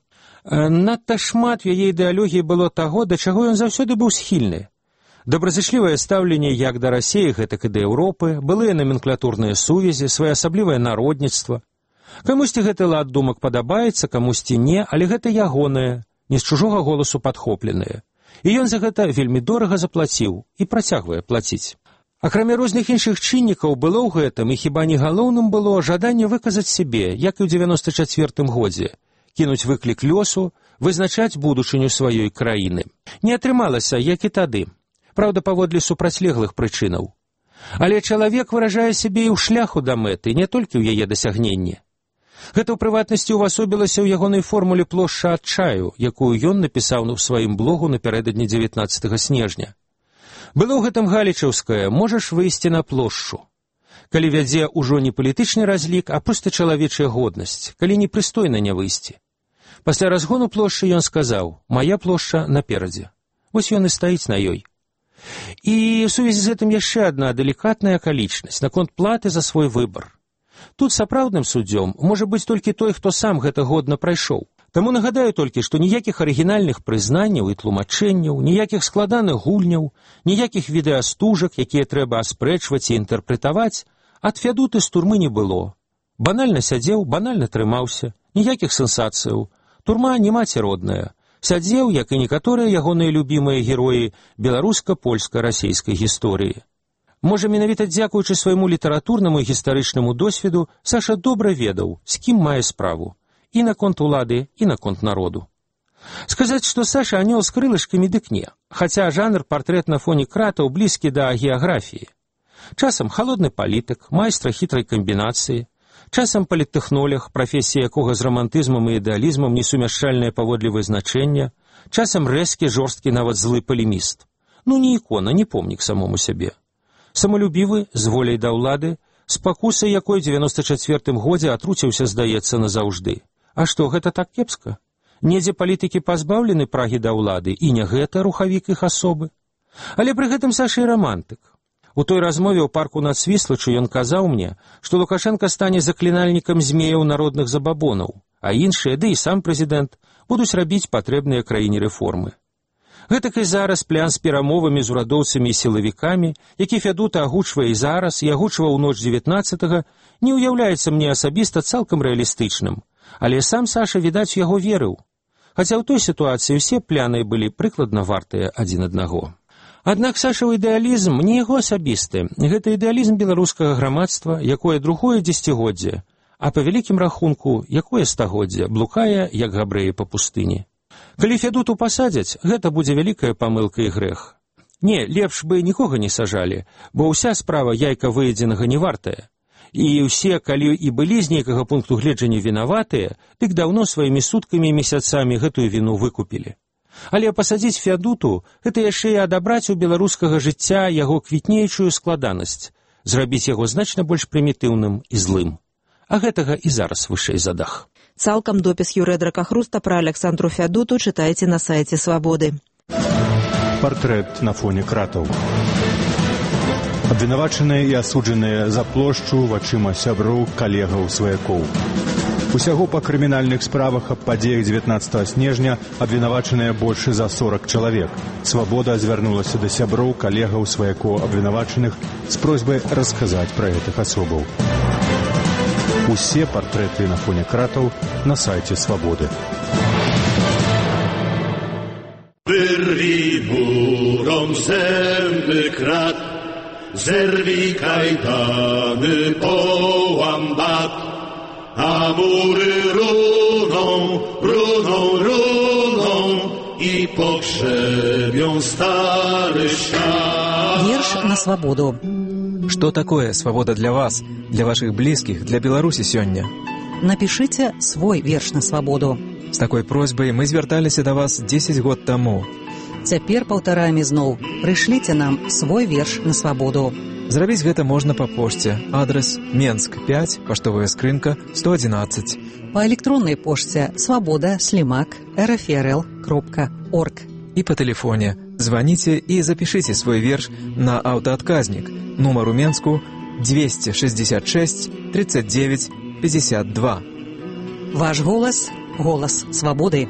Надта шмат в яе ідэалогіі было таго, да чаго ён заўсёды быў схільны. Добразычлівае стаўленне як да Расіі, гэтак і да Еўропы, былыя номенклатурныя сувязі, своеасаблівае народніцтва. Камусьці гэты лад думак падабаецца, камусьці не, але гэта ягонае, не з чужога голасу падхопленае. І ён за гэта вельмі дорага заплаціў і працягвае плаціць. Акрамя розных іншых чыннікаў было ў гэтым, і хіба не галоўным было жаданне выказаць сябе, як і ў дзевяноста чацвёртым годзе, кінуць выклік лёсу, вызначаць будучыню сваёй краіны. Не атрымалася, як і тады. Праўда, паводле супрацьлеглых прычынаў. Але чалавек выражае сябе і ў шляху да мэты, не толькі ў яе дасягненні. Гэта ў прыватнасці ўвасобілася ў ягонай формуле «Плошча адчаю», якую ён напісаў у сваім блогу напярэдадні дзевятнаццатага снежня. Было ў гэтым галічаўскае «Можаш выйсці на плошчу», калі вядзе ўжо не палітычны разлік, а проста чалавечая годнасць, калі непрыстойна не выйсці. Пасля разгону плошчы ён сказаў: «Мая плошча наперадзе». Вось ён і стаіць на ёй. І ў сувязі з гэтым яшчэ адна далікатная акалічнасць наконт платы за свой выбар. Тут сапраўдным суддзём можа быць толькі той, хто сам гэта годна прайшоў. Таму нагадаю толькі, што ніякіх арыгінальных прызнанняў і тлумачэнняў, ніякіх складаных гульняў, ніякіх відэастужак, якія трэба аспрэчваць і інтэрпрэтаваць, ад Фядуты з турмы не было. Банальна сядзеў, банальна трымаўся, ніякіх сенсацыяў. Турма не маці родная. Сядзеў, як і некаторыя ягоныя любімыя героі беларуска-польска-расейскай гісторыі. Можа, менавіта дзякуючы свайму літаратурнаму і гістарычнаму досведу, Саша добра ведаў, з кім мае справу, і наконт улады, і наконт народу. Сказаць, што Саша анёл з крылышкамі, дык не, хаця жанр партрэт на фоне кратаў блізкі да геаграфіі. Часам халодны палітык, майстра хітрай камбінацыі, часам паліттэхнолог, прафесія якога з рамантызмам і ідэалізмам несумяшчальнае паводле вызначэння, часам рэзкі, жорсткі, нават злы палеміст. Ну, не ікона, не помнік самому сябе. Самалюбівы, з воляй да ўлады, спакусай якой у дзевяноста чацвёртым годзе атруціўся, здаецца, назаўжды. А што, гэта так кепска? Недзе палітыкі пазбаўлены прагі да ўлады, і не гэта рухавік іх асобы. Але пры гэтым Саша і рамантык. У той размове ў парку над Свіслачу ён казаў мне, што Лукашенка стане заклінальнікам змеяў народных забабонаў, а іншыя, ды і сам прэзідэнт, будуць рабіць патрэбныя краіне рэформы. Гэтак і зараз план з перамовамі з урадоўцамі і сілавікамі, які Фядута агучвае і зараз, і агучваў у ноч дзевятнаццатага, не ўяўляецца мне асабіста цалкам рэалістычным, але сам Саша, відаць, яго верыў. Хаця ў той сітуацыі ўсе пляны былі прыкладна вартыя адзін аднаго. Аднак Сашаў ідэалізм не яго асабісты. Гэта ідэалізм беларускага грамадства, якое другое дзесяцігоддзе, а па вялікім рахунку, якое стагоддзе, блукае, як габрэі па пустыні. Калі Фядуту пасадзяць, гэта будзе вялікая памылка і грэх. Не, лепш бы нікога не сажалі, бо ўся справа яйка выедзенага не вартая. І ўсе, калі і былі з нейкага пункту гледжання вінаватыя, дык даўно сваімі суткамі і месяцамі гэтую віну выкупілі. Але пасадзіць Фядуту – гэта яшчэ і адабраць у беларускага жыцця яго квітнеючую складанасць, зрабіць яго значна больш прымітыўным і злым. А гэтага і зараз вышэй за дах. Цалкам допіс Юрэдра Кахруста пра Аляксандру Фядуту чытайце на сайце Свабоды. Партрэт на фоне кратаў. Абвінавачаныя і асуджаныя за плошчу вачыма сяброў, калегаў, сваякоў. Усяго па крымінальных справах аб падзеях дзевятнаццатага снежня абвінавачаныя больш за сорак чалавек. Свабода звярнулася да сяброў, калегаў, сваякоў абвінавачаных з просьбай расказаць пра гэтых асобаў. Усе партрэты на фоне кратаў на сайце Свабоды. Wyrwij murą zęby krat, zerwij kajdany, połam bat, a mury runą, runą, runą i pogrzebią stary świat. Верш на свободу. Что такое свобода для вас, для ваших близких, для Беларуси сёння? Напишите свой верш на свободу. С такой просьбой мы звярталіся да вас дзесяць год таму. Цяпер паўтараем ізноў. Прышліце нам свой верш на свободу. Зрабіць гэта можна па пошце. Адрес Менск пять, паштовая скрынка сто одиннадцать. Па электроннай пошце свобода слимак рфрл кропка орг. И по телефоне. Звоните и запишите свой верш на автоотказник. Номер у Менску двести шестьдесят шесть тридцать девять пятьдесят два. Ваш голос – голос свободы.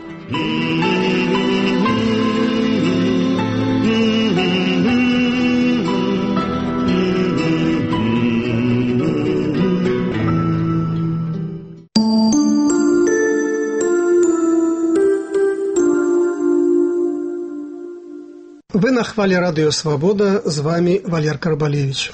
Вы на хвале радио «Свобода», с вами Валер Карбалевич.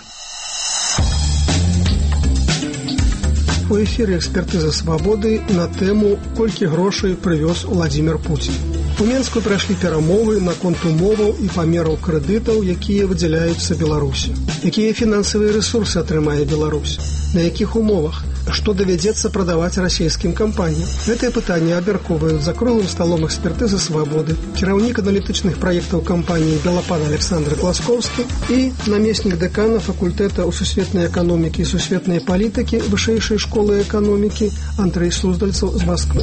У эфире экспертиза «Свободы» на тему «Колькі грошай прывёз Владимир Путин». У Менску прайшлі перамовы наконт умоваў і памераў крэдытаў, якія выдзяляюцца Беларусі. Якія фінансавыя рэсурсы атрымае Беларусь? На якіх умовах? Што давядзецца прадаваць расійскім кампаніям? Гэтыя пытанні абмяркоўваюць за круглым сталом экспертызы «Свободы», кіраўнік аналітычных праектаў кампаніі «Белапан» Александр Гласковскі і намеснік дэкана факультэта ў сусветнай эканомікі і сусветнай палітыкі Вышэйшай школы эканомікі Андрэй Суздальцаў з Москвы.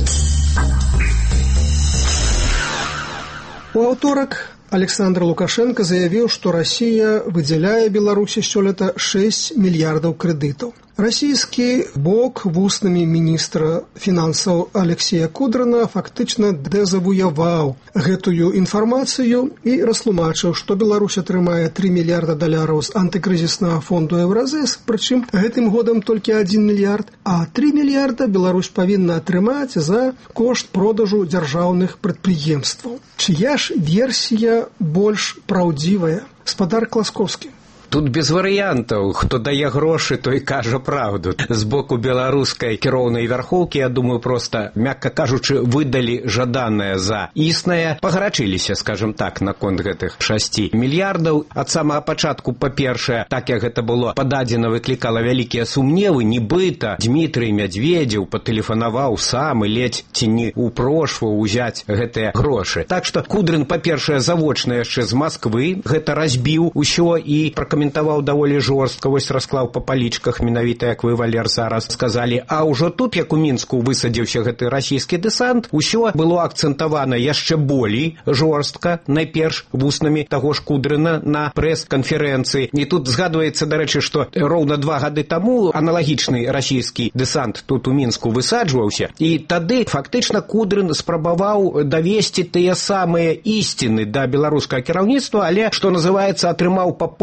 У аўторак Александр Лукашенко заявіў, што Расія выдзяляе Беларусі сёлета шэсць мільярдаў крэдытаў. Расійскі бок вуснамі міністра фінансаў Алексея Кудрына фактычна дэзавуяваў гэтую інфармацыю і растлумачыў, што Беларусь атрымае тры мільярда даляраў з антыкрызіснага фонду Еўразэс, прычым гэтым годам толькі адзін мільярд, а тры мільярда Беларусь павінна атрымаць за кошт продажу дзяржаўных прадпрыемстваў. Чыя ж версія больш праўдзівая? Спадар Класковскі. Тут без варыянтаў, хто дае грошы, той кажа праўду. З боку беларускай кіроўнай вярхоўкі, я думаю, проста, мякка кажучы, выдалі жаданае за існае, пагарачыліся, скажем так, наконт гэтых шасці мільярдаў. Ад самага пачатку, па-першае, так як гэта было пададзена, выклікала вялікія сумневы, нібыта Дмітрый Мядзведзеў патэлефанаваў сам і ледзь ці не упрошваў узяць гэтыя грошы. Так што Кудрын, па-першае, завочна яшчэ з Масквы гэта разбіў усё і пракаментаваў каментаваў даволі жорстка, вось расклаў па палічках, менавіта як вы, Валер, зараз сказалі. А ўжо тут, як у Мінску высадзіўся гэты расійскі дэсант, усё было акцэнтавана яшчэ болей жорстка, найперш вуснамі таго ж Кудрына на прэс-канферэнцыі. І тут згадваецца, дарэчы, што роўна два гады таму аналагічны расійскі дэсант тут у Мінску высаджваўся, і тады фактычна Кудрын спрабаваў давесці тыя самыя ісціны да беларускага кіраўніцтва, але, што называецца, атрымаў па поўнай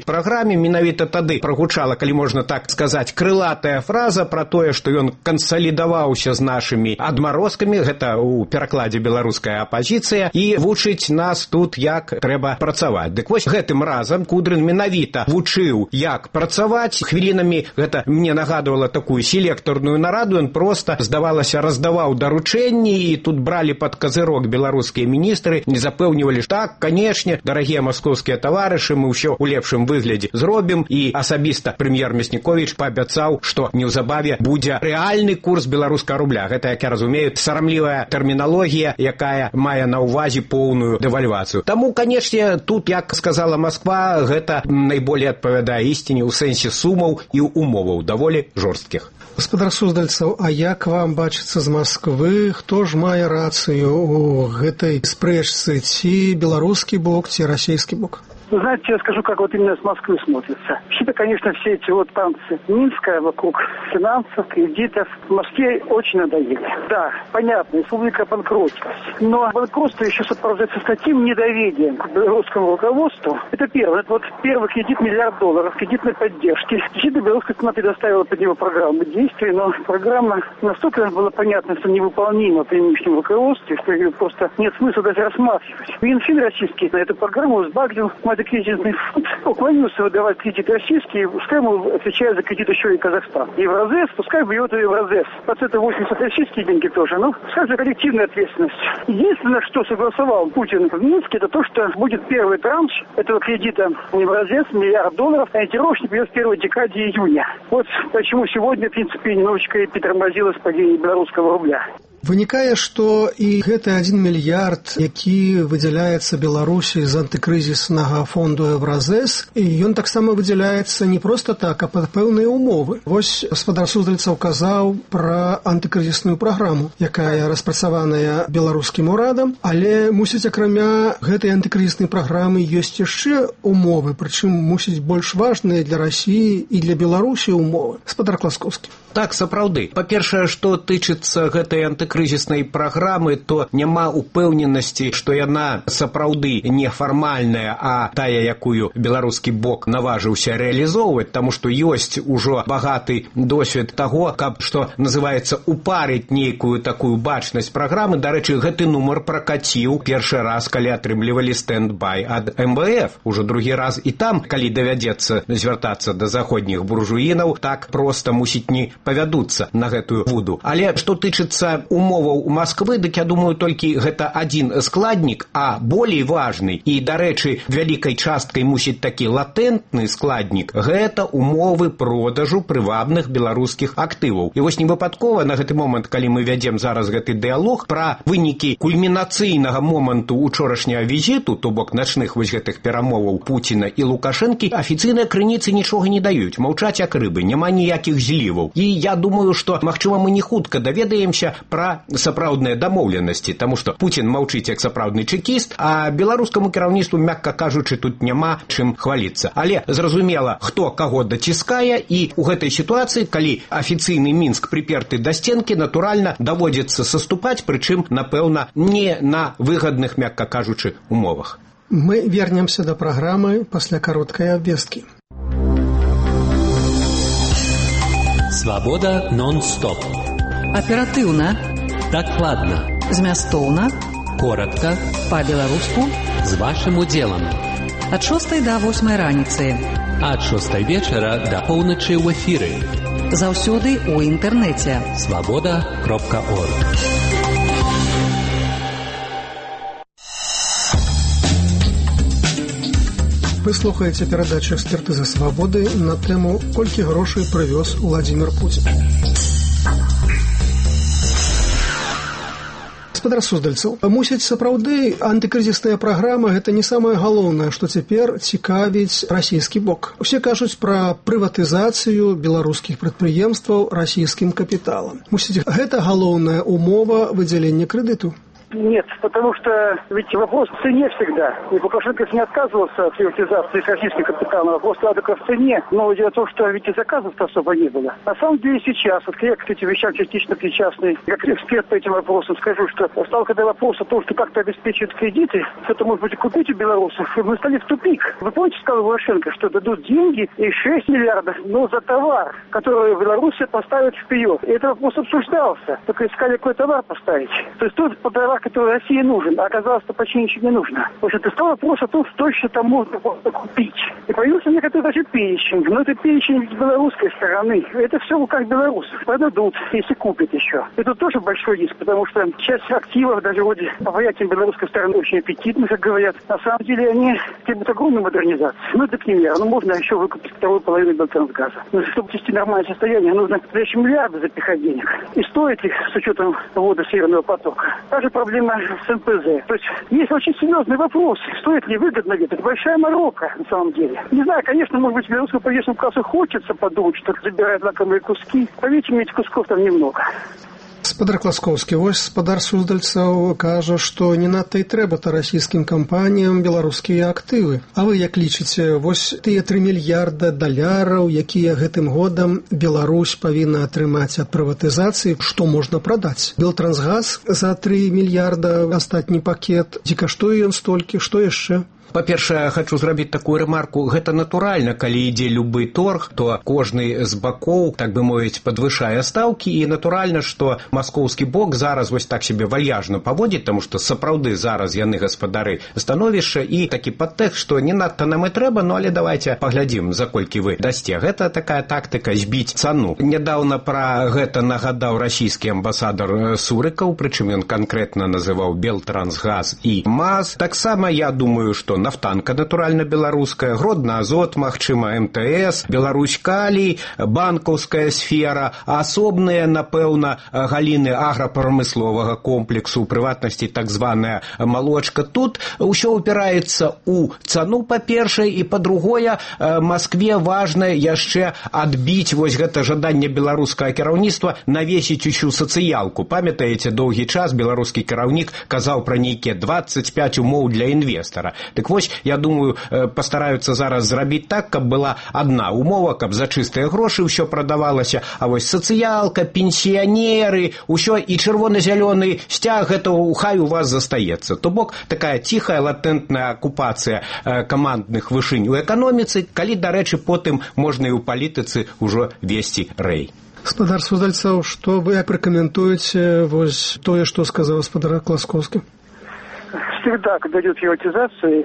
праграме. Менавіта тады прагучала, калі можна так сказаць, крылатая фраза пра тое, што ён кансалідаваўся з нашымі адмарозкамі, гэта ў перакладзе беларуская апазіцыя, і вучыць нас тут, як трэба працаваць. Дык вось гэтым разам Кудрын менавіта вучыў, як працаваць. Хвілінамі гэта мне нагадывала такую селектарную нараду, ён проста, здавалася, раздаваў даручэнні, і тут бралі пад казырок беларускія міністры, не запэўнівалі, так, канешне, дарагія маскоўскія таварышы, мы ўсё ў лепшым выглядзе зробім, і асабіста прэм'ер Мясніковіч паабяцаў, што неўзабаве будзе рэальны курс беларускага рубля. Гэта, як я разумею, сарамлівая тэрміналогія, якая мае на ўвазе поўную дэвальвацыю. Таму, канешне, тут, як сказала Масква, гэта найболей адпавядае ісціне ў сэнсе сумаў і умоваў даволі жорсткіх. Гаспадар Суздальцаў, а як вам бачыцца з Масквы, хто ж мае рацыю ў гэтай спрэчцы, ці беларускі бок, ці расійскі бок? Вы знаете, я скажу, как вот именно с Москвы смотрится. Вообще-то, конечно, все эти вот танцы Минска вокруг финансов, кредитов в Москве очень надоели. Да, понятно, республика банкротилась. Но банкротство еще сопровождается с таким недоверием к белорусскому руководству. Это первое. Это вот первый кредит миллиард долларов, кредитной поддержки. Действительно, белорусская страна предоставила под него программу действий, но программа настолько была понятна, что невыполнима при нынешнем руководстве, что ее просто нет смысла даже рассматривать. Минфин российский на эту программу сбагрил кризисный фонд уклонился выдавать кредит российский, пускай ему отвечает за кредит еще и Казахстан. Евразес, пускай бьет Евразес. Процентов восемьдесят российские деньги тоже. Ну, пускай за коллективную ответственность. Единственное, что согласовал Путин в Минске, это то, что будет первый транш этого кредита Евразес, миллиард долларов, ориентировочно придет в первой декаде июня. Вот почему сегодня, в принципе, немножечко и притормозилось падение белорусского рубля. Вынікае, што і гэты адзін мільярд, які выдзяляецца Беларусі з антыкрызіснага фонду Евразес, і ён таксама выдзяляецца не проста так, а пад пэўныя умовы. Вось гаспадар Суздальцаў казаў пра антыкрызісную праграму, якая распрацаваная беларускім урадам, але, мусіць, акрамя гэтай антыкрызіснай праграмы ёсць яшчэ умовы, прычым, мусіць, больш важныя для Расіі і для Беларусі умовы. Гаспадар Класкоўскі. Так, сапраўды. Па-першае, што тычыцца гэтай антыкрызіснай праграмы, то няма упэўненасці, што яна сапраўды не фармальная, а тая, якую беларускі бок наважыўся рэалізоўваць, таму што ёсць ужо багаты досвед таго, каб, што называецца, упарыць нейкую такую бачнасць праграмы. Дарэчы, гэты нумар пракаціў першы раз, калі атрымлівалі стэнд-бай ад эм бэ эф. Ужо другі раз і там, калі давядзецца звяртацца да заходніх буржуінаў, так проста мусіць не павядуцца на гэтую вуду. Але што тычыцца умоваў у Масквы, дык я думаю, толькі гэта адзін складнік, а болей важны і, дарэчы, вялікай часткай мусіць такі латэнтны складнік, гэта умовы продажу прывабных беларускіх актываў. І вось невыпадкова на гэты момант, калі мы вядзем зараз гэты дыялог, пра вынікі кульмінацыйнага моманту учорашняга візіту, то бок начных вось гэтых перамоваў Пуціна і Лукашэнкі, афіцыйныя крыніцы нічога не даюць, маўчаць як рыбы, няма ніякіх зліваў. І я думаю, што, магчыма, мы не хутка даведаемся пра сапраўдныя дамоўленасці, таму што Пуцін маўчыць як сапраўдны чэкіст, а беларускаму кіраўніцтву, мякка кажучы, тут няма чым хваліцца. Але зразумела, хто каго даціскае, і ў гэтай сітуацыі, калі афіцыйны Мінск прыперты да сценкі, натуральна, даводзіцца саступаць, прычым, напэўна, не на выгадных, мякка кажучы, умовах. Мы вернемся да праграмы пасля кароткай абвесткі. Свабода нон-стоп. Аператыўна. Дакладна. Змястоўна. Коротка. Па-беларуску. З вашым удзелам. Ад шостай да восьмай раніцы. Ад шостай вечара да поўначы ў эфіры. Заўсёды ў інтэрнэце. свабода кропка орг. Вы слухаеце перадачу «Экспертыза свабоды» на тэму «Колькі грошай прывёз Владзімір Пуцін». Гаспадар Суздальцаў, мусіць, сапраўды, антыкрызісная праграма – гэта не самае галоўнае, што цяпер цікавіць расійскі бок. Усе кажуць пра прыватызацыю беларускіх прадпрыемстваў расійскім капіталам. Мусіць, гэта галоўная умова выдзялення крэдыту? Нет, потому что ведь вопрос в цене всегда. И Лукашенко не отказывался от приватизации российского капитала, вопрос только в цене. Но дело в том, что ведь и заказов-то особо не было. На самом деле сейчас, вот я к этим вещам частично причастный, как эксперт по этим вопросам, скажу, что стал когда вопрос о том, что как-то обеспечивают кредиты, что-то может быть купить у белорусов, мы стали в тупик. Вы помните, сказал Лукашенко, что дадут деньги и шесть миллиардов, но за товар, который Белоруссия поставит вперед. И этот вопрос обсуждался. Только искали какой товар поставить. То есть тот товар, который России нужен, а оказалось-то почти ничего не нужно. В общем-то, стал вопрос о том, что еще там можно купить. И появился некоторый даже перечень. Но это перечень с белорусской стороны. Это все в руках белорусов. Продадут, если купят еще. И тут тоже большой риск, потому что часть активов, даже вроде по понятиям белорусской стороны, очень аппетитны, как говорят. На самом деле они требуют огромной модернизации. Ну, это к примеру. Ну, можно еще выкупить вторую половину Белтрансгаза. Но чтобы вести нормальное состояние, нужно еще миллиарды запихать денег. И стоит их с учетом ввода Северного потока. Та же проблема с эн пэ зэ. То есть есть очень серьезный вопрос. Стоит ли выгодно ведь? Это большая морока, на самом деле. Не знаю, конечно, может быть, белорусскому правительственному классу хочется подумать, что забирают лакомые куски. Поверьте мне, этих кусков там немного. Спадар Класкоўскі, вось спадар Суздальцаў кажа, што не надта і трэба-то расійскім кампаніям беларускія актывы. А вы як лічыце, вось тыя тры мільярда даляраў, якія гэтым годам Беларусь павінна атрымаць ад прыватызацыі, што можна прадаць? Белтрансгаз за тры мільярда, астатні пакет, ці каштуе ён столькі, што яшчэ? Па-першае, хочу зрабіць такую ремарку. Гэта натуральна, калі ідзе любы торг, то кожны з бакоў, так бы мовіць, падвышае стаўкі, і натуральна, што маскоўскі бок зараз вось так себе вальяжна паводзіць, таму што сапраўды зараз яны гаспадары становішча, і такі падтэкст, што не надта нам і трэба, ну але давайте паглядзім, за колькі вы дасце. Гэта такая тактыка збіць цану. Нядаўна пра гэта нагадаў расійскі амбасадар Сурыкаў, прычым ён канкрэтна называў Белтрансгаз і МАЗ. Таксама я думаю, што нафтанка, натуральна, беларуская, Гродна-Азот, магчыма, эм тэ эс, Беларусь-Калій, банкаўская сфера, асобныя, напэўна, галіны аграпрамысловага комплексу, у прыватнасці так званая малочка. Тут ўсё упіраецца ў цану, па-першае, і па-другое, Маскве важна яшчэ адбіць вось гэта жаданне беларускага кіраўніцтва навесіць усю сацыялку. Памятаеце, доўгі час беларускі кіраўнік казаў пра нейкія дваццаць пяць умоў для інвестара. Так вось, я думаю, пастараюцца зараз зрабіць так, каб была адна умова, каб за чыстыя грошы ўсё прадавалася, а вось сацыялка, пенсіянеры, ўсё і чырвона-зялёны сцяг, гэта хай у вас застаецца. То бок, такая ціхая латэнтная акупацыя камандных вышынь у эканоміцы, калі, дарэчы, потым можна і ў палітыцы ўжо весці рэй. Спадар Суздальцаў, што вы пракаментуеце вось тое, што сказаў спадар Класкоўскі? Всегда, когда идет приватизация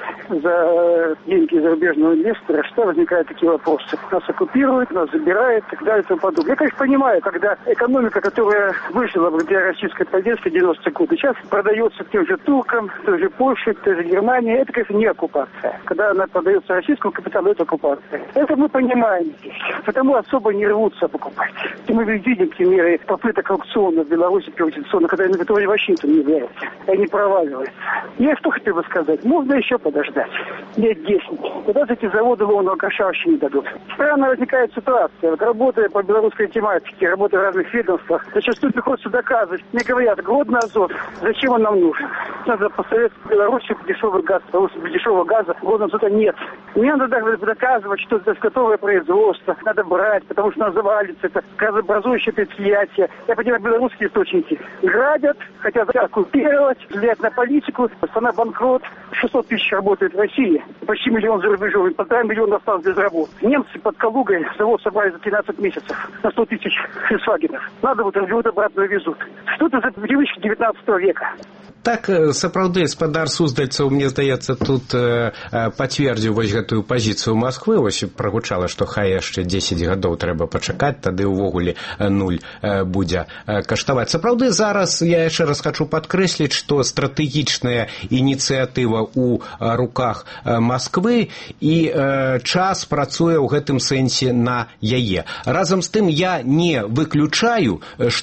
за деньги зарубежного инвестора, что возникают такие вопросы. Нас оккупируют, нас забирают, и так далее и тому подобное. Я, конечно, понимаю, когда экономика, которая вышла благодаря российской поддержке девяностые годы, сейчас продается тем же туркам, той же Польше, той же Германии. Это, конечно, не оккупация. Когда она продается российскому капиталу, это оккупация. Это мы понимаем здесь. Потому особо не рвутся покупать. И мы видим примеры попыток аукциона в Беларуси приватизационных, когда на которой Вашингтон не является. И они проваливаются. Я что хотел бы сказать? Можно еще подождать. Лет десять. Куда эти заводы ловного коша вообще не дадут. Странно возникает ситуация. Вот работая по белорусской тематике, работая в разных ведомствах, зачастую приходится доказывать. Мне говорят, Гродно-Азот, зачем он нам нужен? Надо посоветовать Беларуси дешевый газ, потому что без дешевого газа Гродно-Азота нет. Мне надо доказывать, что это готовое производство, надо брать, потому что нас завалится, это газообразующее предприятие. Я понимаю, белорусские источники грабят, хотят оккупировать, влиять на политику. Страна банкрот, шестьсот тысяч работает в России, почти миллион за рубежом, и полтора миллиона осталось без работы. Немцы под Калугой завод собрали за тринадцать месяцев на сто тысяч фольксвагенов. Надо вот развивать, обратно везут. Что это за привычки девятнадцатого века? Так, сапраўды, спадар Суздальцаў, мне здаецца, тут э, пацвердзіў вось гэтую пазіцыю Масквы, вось прагучала, што хай яшчэ дзесяць гадоў трэба пачакаць, тады ўвогуле нуль э, будзе э, каштаваць. Сапраўды, зараз я яшчэ раз хачу падкрэсліць, што стратэгічная ініцыятыва ў э, руках э, Масквы і э, час працуе ў гэтым сэнсе на яе. Разам з тым, я не выключаю, што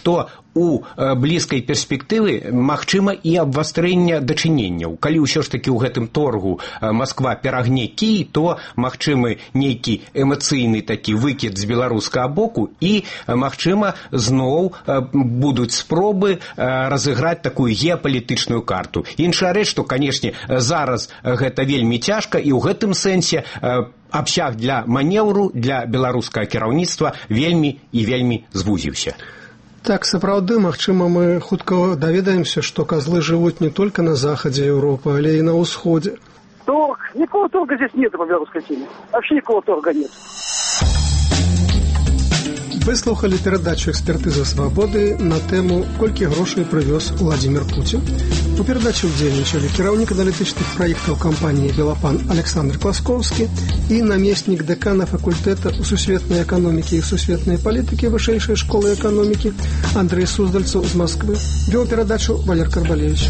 у блізкай перспектывы магчыма і абвастрэнне дачыненняў. Калі ўсё ж такі ў гэтым торгу Масква перагне кій, то магчымы нейкі эмацыйны такі выкід з беларускага боку і, магчыма, зноў будуць спробы разыграць такую геапалітычную карту. Іншая рэч, што, канешне, зараз гэта вельмі цяжка, і ў гэтым сэнсе абсяг для манеўру, для беларускага кіраўніцтва вельмі і вельмі звузіўся. Так, сапраўды, магчыма, мы хутка даведаемся, што козлы жывуць не только на захадзе Европы, але і на ўсходзе. Торг. Никакого торга здесь нет по белорусской теме. Вообще никакого торга нет. Выслухали перадачу «Экспертыза свабоды» на тэму «Колькі грошай прывёз Владимир Путин». У перадачы ўдзельнічалі кіраўнік аналітычных праектаў кампаніі «Белапан» Александр Класкоўскі і намеснік дэкана факультэта сусветнай эканомікі і сусветнай палітыкі Вышэйшай школы эканомікі Андрей Суздальцаў з Москвы. Вёў перадачу Валер Карбалевич.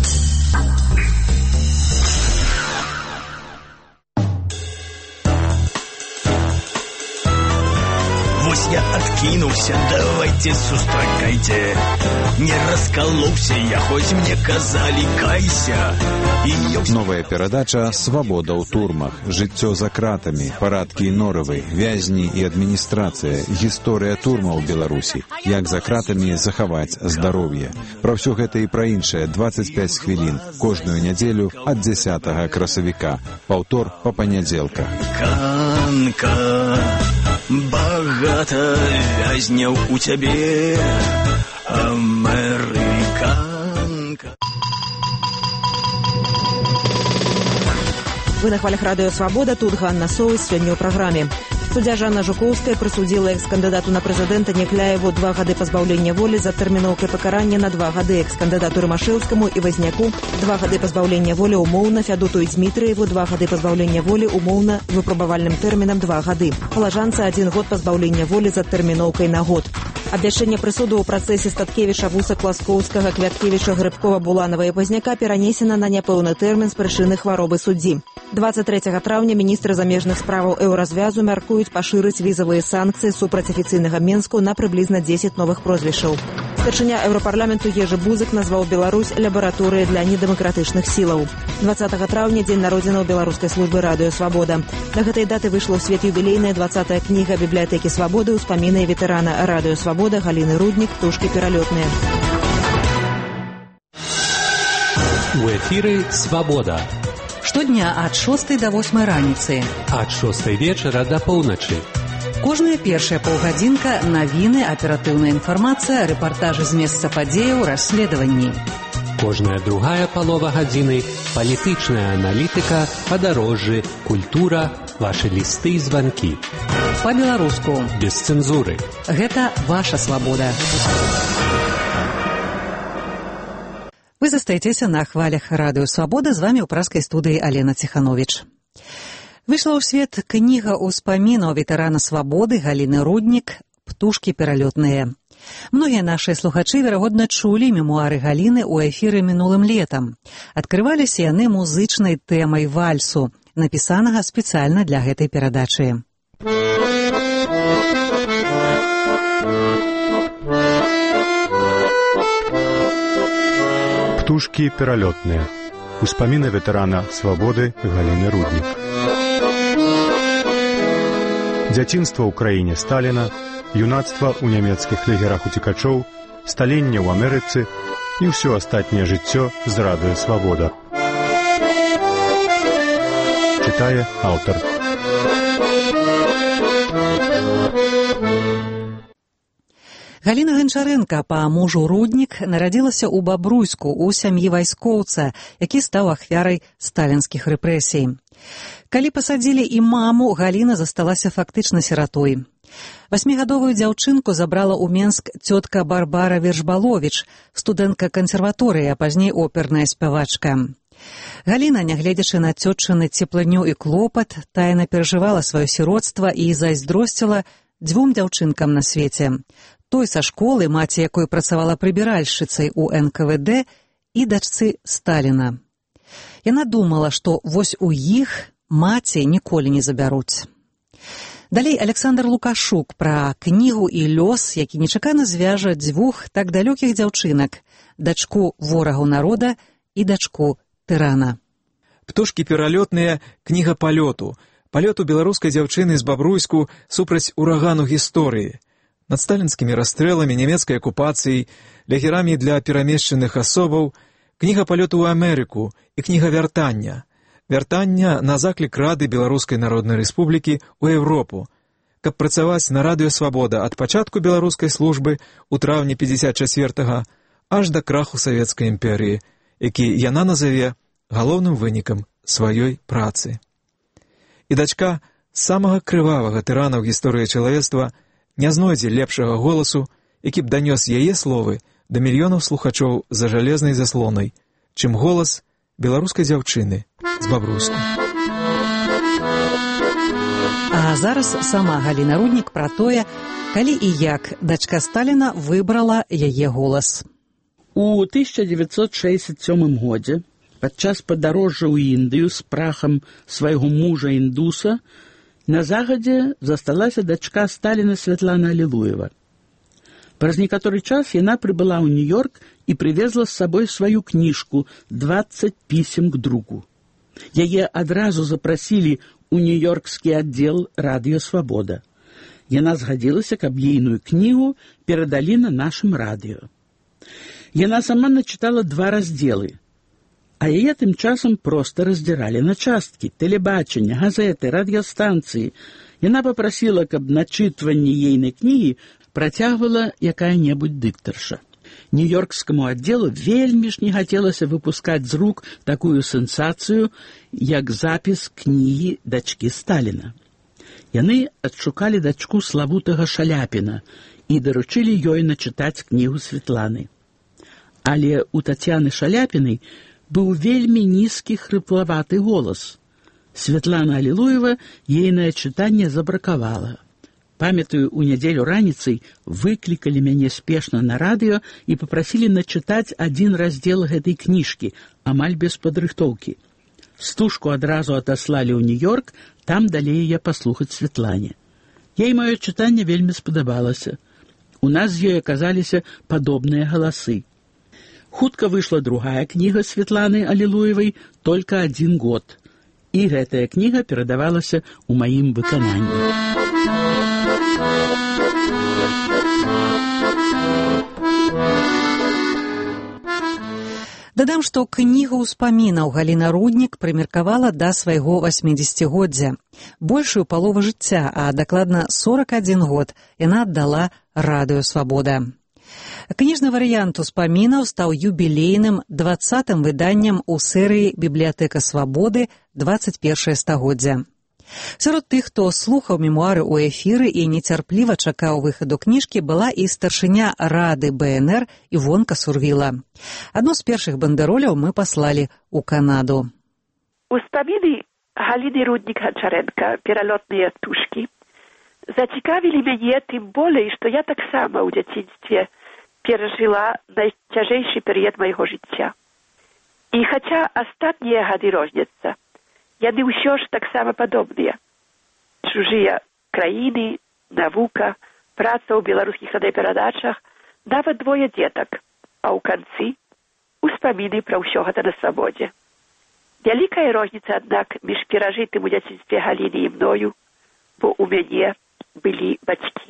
Я откинулся, давайте сустракайте. Не раскололся я, хоть мне казали кайся. І... Новая перадача «Свабода ў турмах», жыццё за кратамі, парадкі і норавы, вязні і адміністрацыя, гісторыя турмаў Беларусі, як за кратамі захаваць здароўе. Пра ўсё гэта і пра іншае дваццаць пяць хвілін кожную нядзелю ад дзясятага красавіка, паўтор па панядзелках. Канка, багата вязняў у цябе, амерыканка. Вы на хвалях радыё «Свабода», тут Ганна Соус, сёння ў праграме. Суддзя Жанна Жукоўская прысудзіла экс-кандыдату на прэзідэнта Някляеву два гады пазбаўлення волі з адтэрміноўкай пакарання на два гады, экс-кандыдату Рымашэўскаму і Вазняку два гады пазбаўлення волі ўмоўна, Фядоту і Дзмітрыеву два гады пазбаўлення волі ўмоўна выпрабавальным тэрмінам два гады. Палажанца адзін год пазбаўлення волі з адтэрміноўкай на год. Абвяшчэнне прысуду ў працэсе Статкевіча, Вуса, Класкоўскага, Квяткевіча, Грыбкова, Буланова і Вазняка перанесена на няпэўны тэрмін з прычыны хваробы суддзі. дваццаць трэцяга траўня міністры замежных справаў еўразвязу мяркуюць пашырыць візавыя санкцыі супраць афіцыйнага Менску на прыблізна дзесяць новых прозвішчаў. Старшыня Еўрапарламенту Ежы Бузык назваў Беларусь лабараторыяй для недэмакратычных сілаў. дваццатага траўня дзень народзінаў беларускай службы радыё «Свабода». На гэтай даты выйшла ў свет юбілейная дваццатая кніга бібліятэкі «Свабоды» ўспаміны ветэрана радыё «Свабода» Галіны Руднік «Птушкі пералётныя». У эфіры «Свабода». Штодня ад шостай да восьмай раніцы. Ад шостай вечара да поўначы. Кожная першая паўгадзінка навіны, аператыўная інфармацыя, рэпартажы з месца падзеяў, расследаванні. Кожная другая палова гадзіны палітычная аналітыка, падарожжы, культура, вашы лісты і званкі. Па-беларуску. Без цэнзуры. Гэта ваша свабода. Вы застаецеся на хвалях радыё «Свабода», з вамі ў праскай студыі Алена Ціхановіч. Выйшла ў свет кніга ўспамінаў ветэрана свабоды Галіны Руднік «Птушкі пералётныя». Многія нашыя слухачы, верагодна, чулі мемуары Галіны ў эфіры мінулым летам. Адкрываліся яны музычнай тэмай вальсу, напісанага спецыяльна для гэтай перадачы. Птушкі пералётныя. Успаміны ветэрана свабоды Галіны Руднік. Дзяцінства ў краіне Сталіна, юнацтва ў нямецкіх лагерах уцекачоў, сталенне ў Амерыцы і ўсё астатняе жыццё з радыё «Свабода». Чытае аўтар. Галіна Ганчарэнка па мужу Руднік нарадзілася ў Бабруйску ў сям'і вайскоўца, які стаў ахвярай сталінскіх рэпрэсій. Калі пасадзілі і маму, Галіна засталася фактычна сіратой. Васьмігадовую дзяўчынку забрала ў Менск цётка Барбара Вершбаловіч, студэнтка кансерваторыі, а пазней оперная спявачка. Галіна, нягледзячы на цётчыны цеплыню і клопат, тайна перажывала сваё сіроцтва і зайздросціла дзвюм дзяўчынкам на свеце. Той са школы, маці якой працавала прыбіральшчыцай у эн ка вэ дэ, і дачцы Сталіна. Яна думала, што вось у іх маці ніколі не забяруць. Далей Александр Лукашук пра кнігу і лёс, які нечакана звяжа дзвюх так далёкіх дзяўчынак, дачку ворагу народа і дачку тырана. «Птушкі пералётныя» – кніга палёту. Палёту беларускай дзяўчыны з Бабруйску супраць урагану гісторыі. Над сталінскімі расстрэламі, нямецкай акупацыяй, лагерамі для перамешчаных асобаў, кніга палёту ў Амерыку і кніга вяртання. Вяртання на заклік Рады Беларускай Народнай Рэспублікі ў Еўропу, каб працаваць на радыё «Свабода» ад пачатку беларускай службы ў траўні пятьдесят чацвёртага аж да краху Савецкай імперыі, які яна назаве галоўным вынікам сваёй працы. І дачка самага крывавага тырана ў гісторыі чалавецтва не знойдзе лепшага голасу, які б данёс яе словы да мільёнаў слухачоў за жалезнай заслонай, чым голас беларускай дзяўчыны з Бабруйску. А зараз сама Галіна Руднік пра тое, калі і як дачка Сталіна выбрала яе голас. У тысяча девятьсот шестьдесят седьмом годзе падчас падарожжа ў Індыю з прахам свайго мужа-індуса на захадзе засталася дачка Сталіна Святлана Алілуева. Праз некаторы час яна прыбыла ў Нью-Йорк і прывезла з сабой сваю кніжку «двадцать пісем к другу». Яе адразу запрасілі ў нью-йоркскі аддзел радыё «Свабода». Яна згадзілася, каб ейную кнігу перадалі на нашым радыё. Яна сама начытала два раздзелы, а яе тым часам проста раздзіралі на часткі, тэлебачанне, газеты, радыёстанцыі. Яна папрасіла, каб начытванне ейнай кнігі працягвала якая-небудзь дыктарша. Нью-йоркскаму аддзелу вельмі ж не хацелася выпускаць з рук такую сенсацыю, як запіс кнігі дачкі Сталіна. Яны адшукалі дачку славутага Шаляпіна і даручылі ёй начытаць кнігу Светланы. Але у Тацяны Шаляпінай быў вельмі нізкі хрыплаваты голас. Святлана Алілуева ейнае чытанне забракавала. Памятаю, у нядзелю раніцай выклікалі мяне спешна на радыё і папрасілі начытаць адзін раздзел гэтай кніжкі, амаль без падрыхтоўкі. Стужку адразу адаслалі ў Нью-Йорк, там далей яе паслухаць Святлане. Ей маё чытанне вельмі спадабалася. У нас з ёй аказаліся падобныя галасы. Хутка выйшла другая кніга Светланы Алілуевай «Только один год». І гэтая кніга перадавалася ў маім выкананні. Дадам, што кнігу ўспамінаў Галіна Руднік прымеркавала да свайго васьмідзесяцігоддзя. Большую палову жыцця, а дакладна сорок адзін год, яна аддала радыё «Свабода». Кніжны варыянт успамінаў стаў юбілейным дваццатым выданнем у серыі «Бібліятэка Свабоды» двадцать першае стагоддзя. Сярод тых, хто слухаў мемуары ў эфіры і нецярпліва чакаў выхаду кніжкі, была і старшыня Рады Бэ Эн Эр Івонка Сурвіла. Адну з першых бандероляў мы паслалі ў Канаду. Успаміны Галіны Руднік-Ганчарэнка «Пералётныя птушкі» зацікавілі мяне тым болей, што я таксама ў дзяцінстве перажыла найцяжэйшы перыяд майго жыцця. І хаця астатнія гады розняцца, яны ўсё ж таксама падобныя. Чужыя краіны, навука, праца ў беларускіх радыёперадачах, нават двое дзетак, а ў канцы успаміны пра ўсё гэта на свабодзе. Вялікая розніца, аднак, між перажытым у дзяцінстве Галіны і мною, бо ў мяне былі бацькі.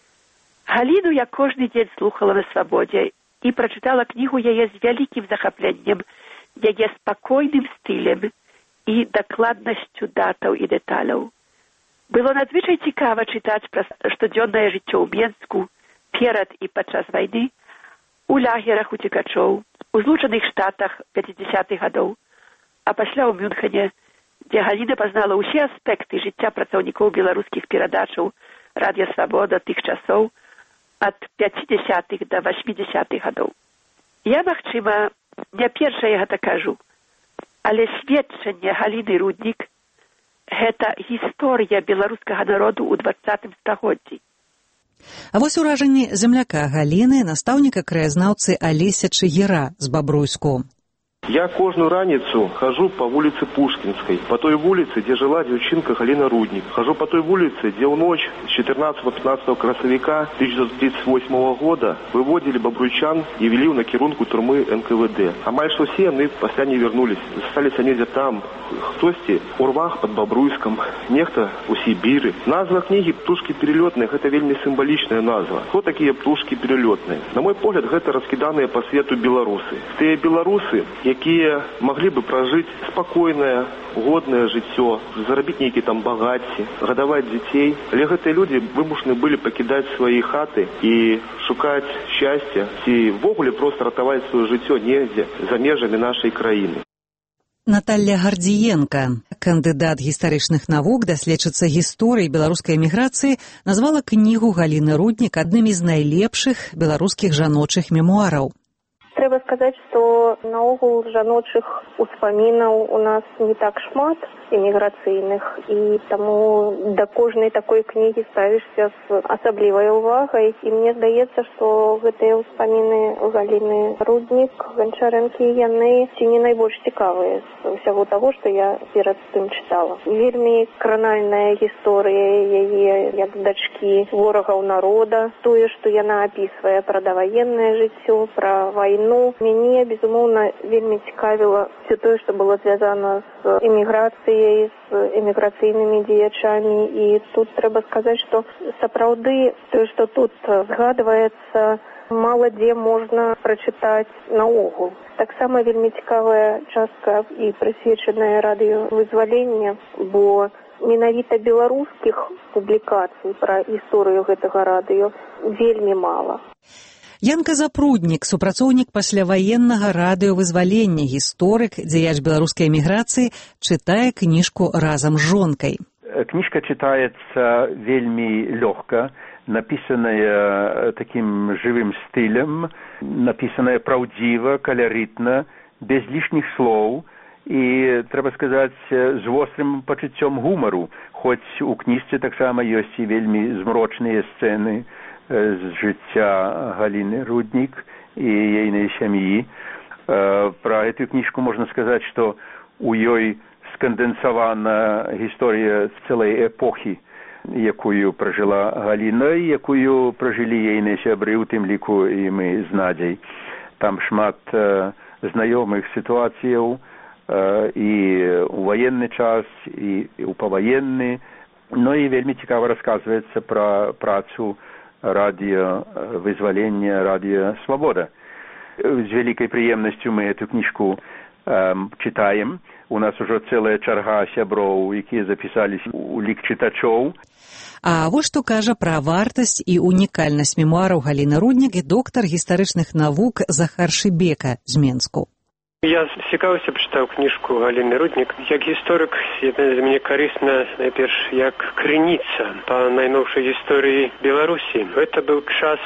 Галіну я кожны дзень слухала на свабодзе і прачытала кнігу яе з вялікім захапленнем, яе спакойным стылем і дакладнасцю датаў і дэталяў. Было надзвычай цікава чытаць пра штодзённае жыццё ў Менску, перад і падчас вайны, у лагерах уцекачоў, у Злучаных Штатах пяцідзясятых гадоў, а пасля ў Мюнхене, дзе Галіна пазнала ўсе аспекты жыцця працаўнікоў беларускіх перадачаў радыё «Свабода» тых часоў ад пяцідзясятых да васьмідзясятых гадоў. Я, магчыма, не першая гэта кажу, але сведчанне Галіны Руднік – гэта гісторыя беларускага народу ў дваццатым стагоддзі. А вось уражанні земляка Галіны, настаўніка краязнаўцы Алеся Чыгіра з Бабруйску. Я кожную раніцу хожу по улице Пушкинской, по той улице, где жила девчонка Галина Рудник. Хожу по той улице, где в ночь с четырнадцатого по пятнадцатое красовика тысяча девятьсот тридцать восьмого года выводили бобруйчан и вели в накірунку турмы эн ка вэ дэ. А майже все они после не вернулись. Остались они где-то там, хтосьці у Рвах под Бобруйском, нехто у Сибири. Назва книги «Птушки перелетных» — это вельми символичная назва. Кто такие птушки перелетные? На мой погляд, это раскиданные по свету белорусы. Те белорусы, якія могли бы прожить спокойное, годное жыццё, зараbiць нейкі там багацці, гадаваць дзяцей. Але гэтыя людзі вымушаны былі пакідаць свае хаты і шукаць шчасця ці ввогуле проста ратаваць сваё жыццё недзе за межамі нашай краіны. Наталья Гардзіенка, кандыдат гістарычных навук, даследчыца гісторыі беларускай эміграцыі, назвала кнігу Галіны Руднік адным з найлепшых беларускіх жаночых мемуараў. Трэба сказаць, што наогул жаночых успамінаў у нас не так шмат эміграцыйных, і таму да кожнай такой кнігі ставішся з асаблівай увагай. І мне здаецца, што гэтыя ўспаміны Галіны Руднік, Гончарэнкі, яны ці не найбольш цікавыя з усяго таго, што я перад тым чытала. Вельмі кранальная гісторыя яе як дачкі ворагаў народа, тое, што яна апісвае пра даваеннае жыццё, пра вайну. Мяне, безумоўна, вельмі цікавіла все тое, што было звязана з эміграцыяй, з эміграцыйнымі дзеячамі. І тут трэба сказаць, што сапраўды тое, што тут згадваецца, мала дзе можна прачытаць наогул. Таксама вельмі цікавая частка і прысвечаная радыёвызвалення, бо менавіта беларускіх публікацый пра гісторыю гэтага радыё вельмі мала. Янка Запруднік, супрацоўнік пасляваеннага радыёвызвалення, гісторык, дзеяч беларускай эміграцыі, чытае кніжку разам з жонкай. Кніжка читается вельми легко, написанная таким живым стилем, написанная правдиво, колоритно, без лишних слов и, треба сказать, з вострым пачуццём гумору. Хоць у кніжцы таксама ёсць і вельмі змрочныя сцены з жыцця Галіны Руднік і ейнай сям'і. Пра гэтую кніжку можна сказаць, што у ёй скандэнсавана гісторыя цэлай эпохі, якую пражыла Галіна і якую пражылі ейныя сябры, у тым ліку і мы з Надзяй. Там шмат э, знаёмых сітуацыяў э, і ў ваенны час, і, і ў паваенны. Ну і вельмі цікава расказваецца пра працу радыёвызвалення, радыё Свабода. З вялікай прыемнасцю мы эту кніжку э, чытаем. У нас ужо цэлая чарга сяброў, якія запісаліся у лік чытачоў. А вось што кажа пра вартасць і унікальнасць мемуараў Галіны Руднік і доктар гістарычных навук Захар Шыбека з Менску. Я з цікавасцю прачытаў кніжку Галіны Руднік. Як гісторык, яна для мяне карысна, найперш, як крыніца па найноўшай гісторыі Беларусі. Гэта быў час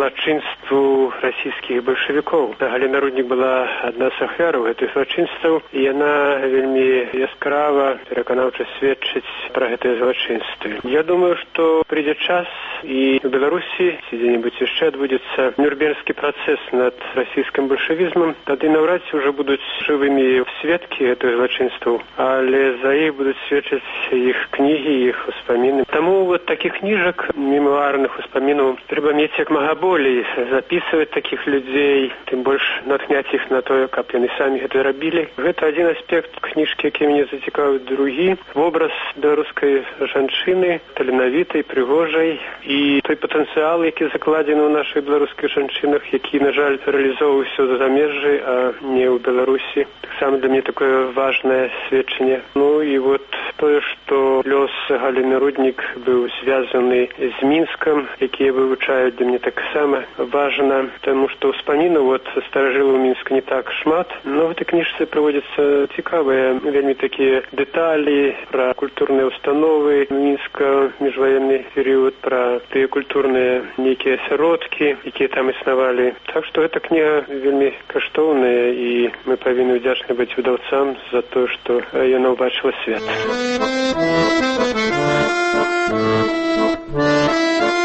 злачынству расійскіх бальшавікоў. Галіна Руднік была адна з ахвяраў гэтых злачынстваў, і яна вельмі яскрава, пераканаўча сведчыць пра гэтыя злачынствы. Я думаю, што прыйдзе час, і ў Беларусі ці дзе-небудзь яшчэ адбудзецца Нюрнбергскі працэс над расійскім бальшавізмам, тады наўрад ці ўжо будуць жывымі сведкі гэтых злачынстваў, але за іх будуць сведчыць іх кнігі, іх успаміны. Таму вот такіх кніжак, мемуарных успамінаў, трэба мець як мага болей, запісваць такіх людзей, тым больш натхняць іх на тое, каб яны самі гэта рабілі. Гэта адзін аспект кніжкі, які мяне зацікавіў. Другі вобраз беларускай жанчыны, таленавітай, прыгожай, і той патэнцыял, які закладзены ў нашых беларускіх жанчынах, які, на жаль, рэалізоўваўся за замежжы, а не ў Беларусі. Таксама для мяне такое важнае сведчанне. Ну і вот тое, што лёс Галіны Руднік быў звязаны з Мінскам, які вывучаюць, для мяне таксама важна, таму што ўспамінаў вот старажылаў Мінска не так шмат, но в этой кніжцы прыводзяцца цікавыя вельмі такія дэталі пра культурныя установы Мінска, міжваенны перыяд, пра тыя культурныя нейкія асяродкі, якія там існавалі. Так што эта кніга вельмі каштоўная, і мы павінны ўдзячны быць выдаўцам за тое, што яна ўбачыла свет.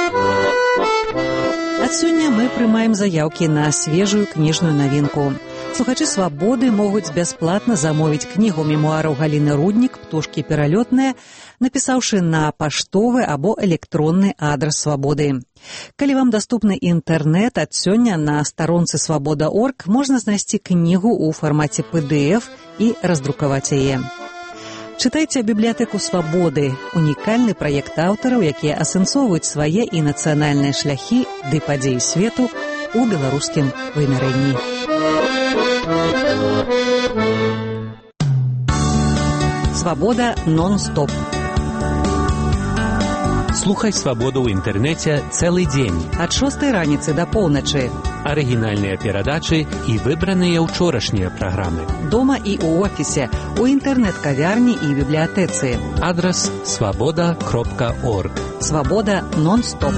Ад сёння мы прымаем заяўкі на свежую кніжную навінку. Слухачы «Свабоды» могуць бясплатна замовіць кнігу мемуараў Галіны Руднік «Птушкі пералётныя», напісаўшы на паштовы або электронны адрас «Свабоды». Калі вам даступны інтэрнэт, ад сёння на старонцы свабода точка орг можна знайсці кнігу ў фармаце пэ дэ эф і раздрукаваць яе. Чытайце бібліятэку «Свабоды» – унікальны праект аўтараў, якія асэнсоўваюць свае і нацыянальныя шляхі ды падзеі свету ў беларускім вымярэнні. Свабода нон-стоп. Слухай «Свабоду» ў інтэрнэце цэлы дзень. Ад шостай раніцы да поўначы. Арыгінальныя перадачы і выбраныя ўчорашнія праграмы. Дома і ў офісе, у інтэрнэт-кавярні і бібліятэцы. Адрас свабода кропка орг. Свабода нон-стоп.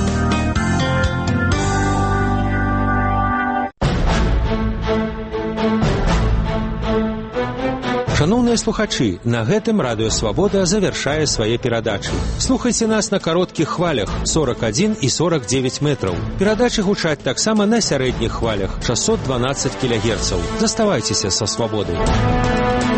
Шаноўныя слухачы, на гэтым радыё «Свабода» завяршае свае перадачы. Слухайце нас на кароткіх хвалях сорок адзін і сорок дзевяць метраў. Перадачы гучаць таксама на сярэдніх хвалях шэсцьсот дванаццаць кілагерцаў. Заставайцеся са «Свабодай».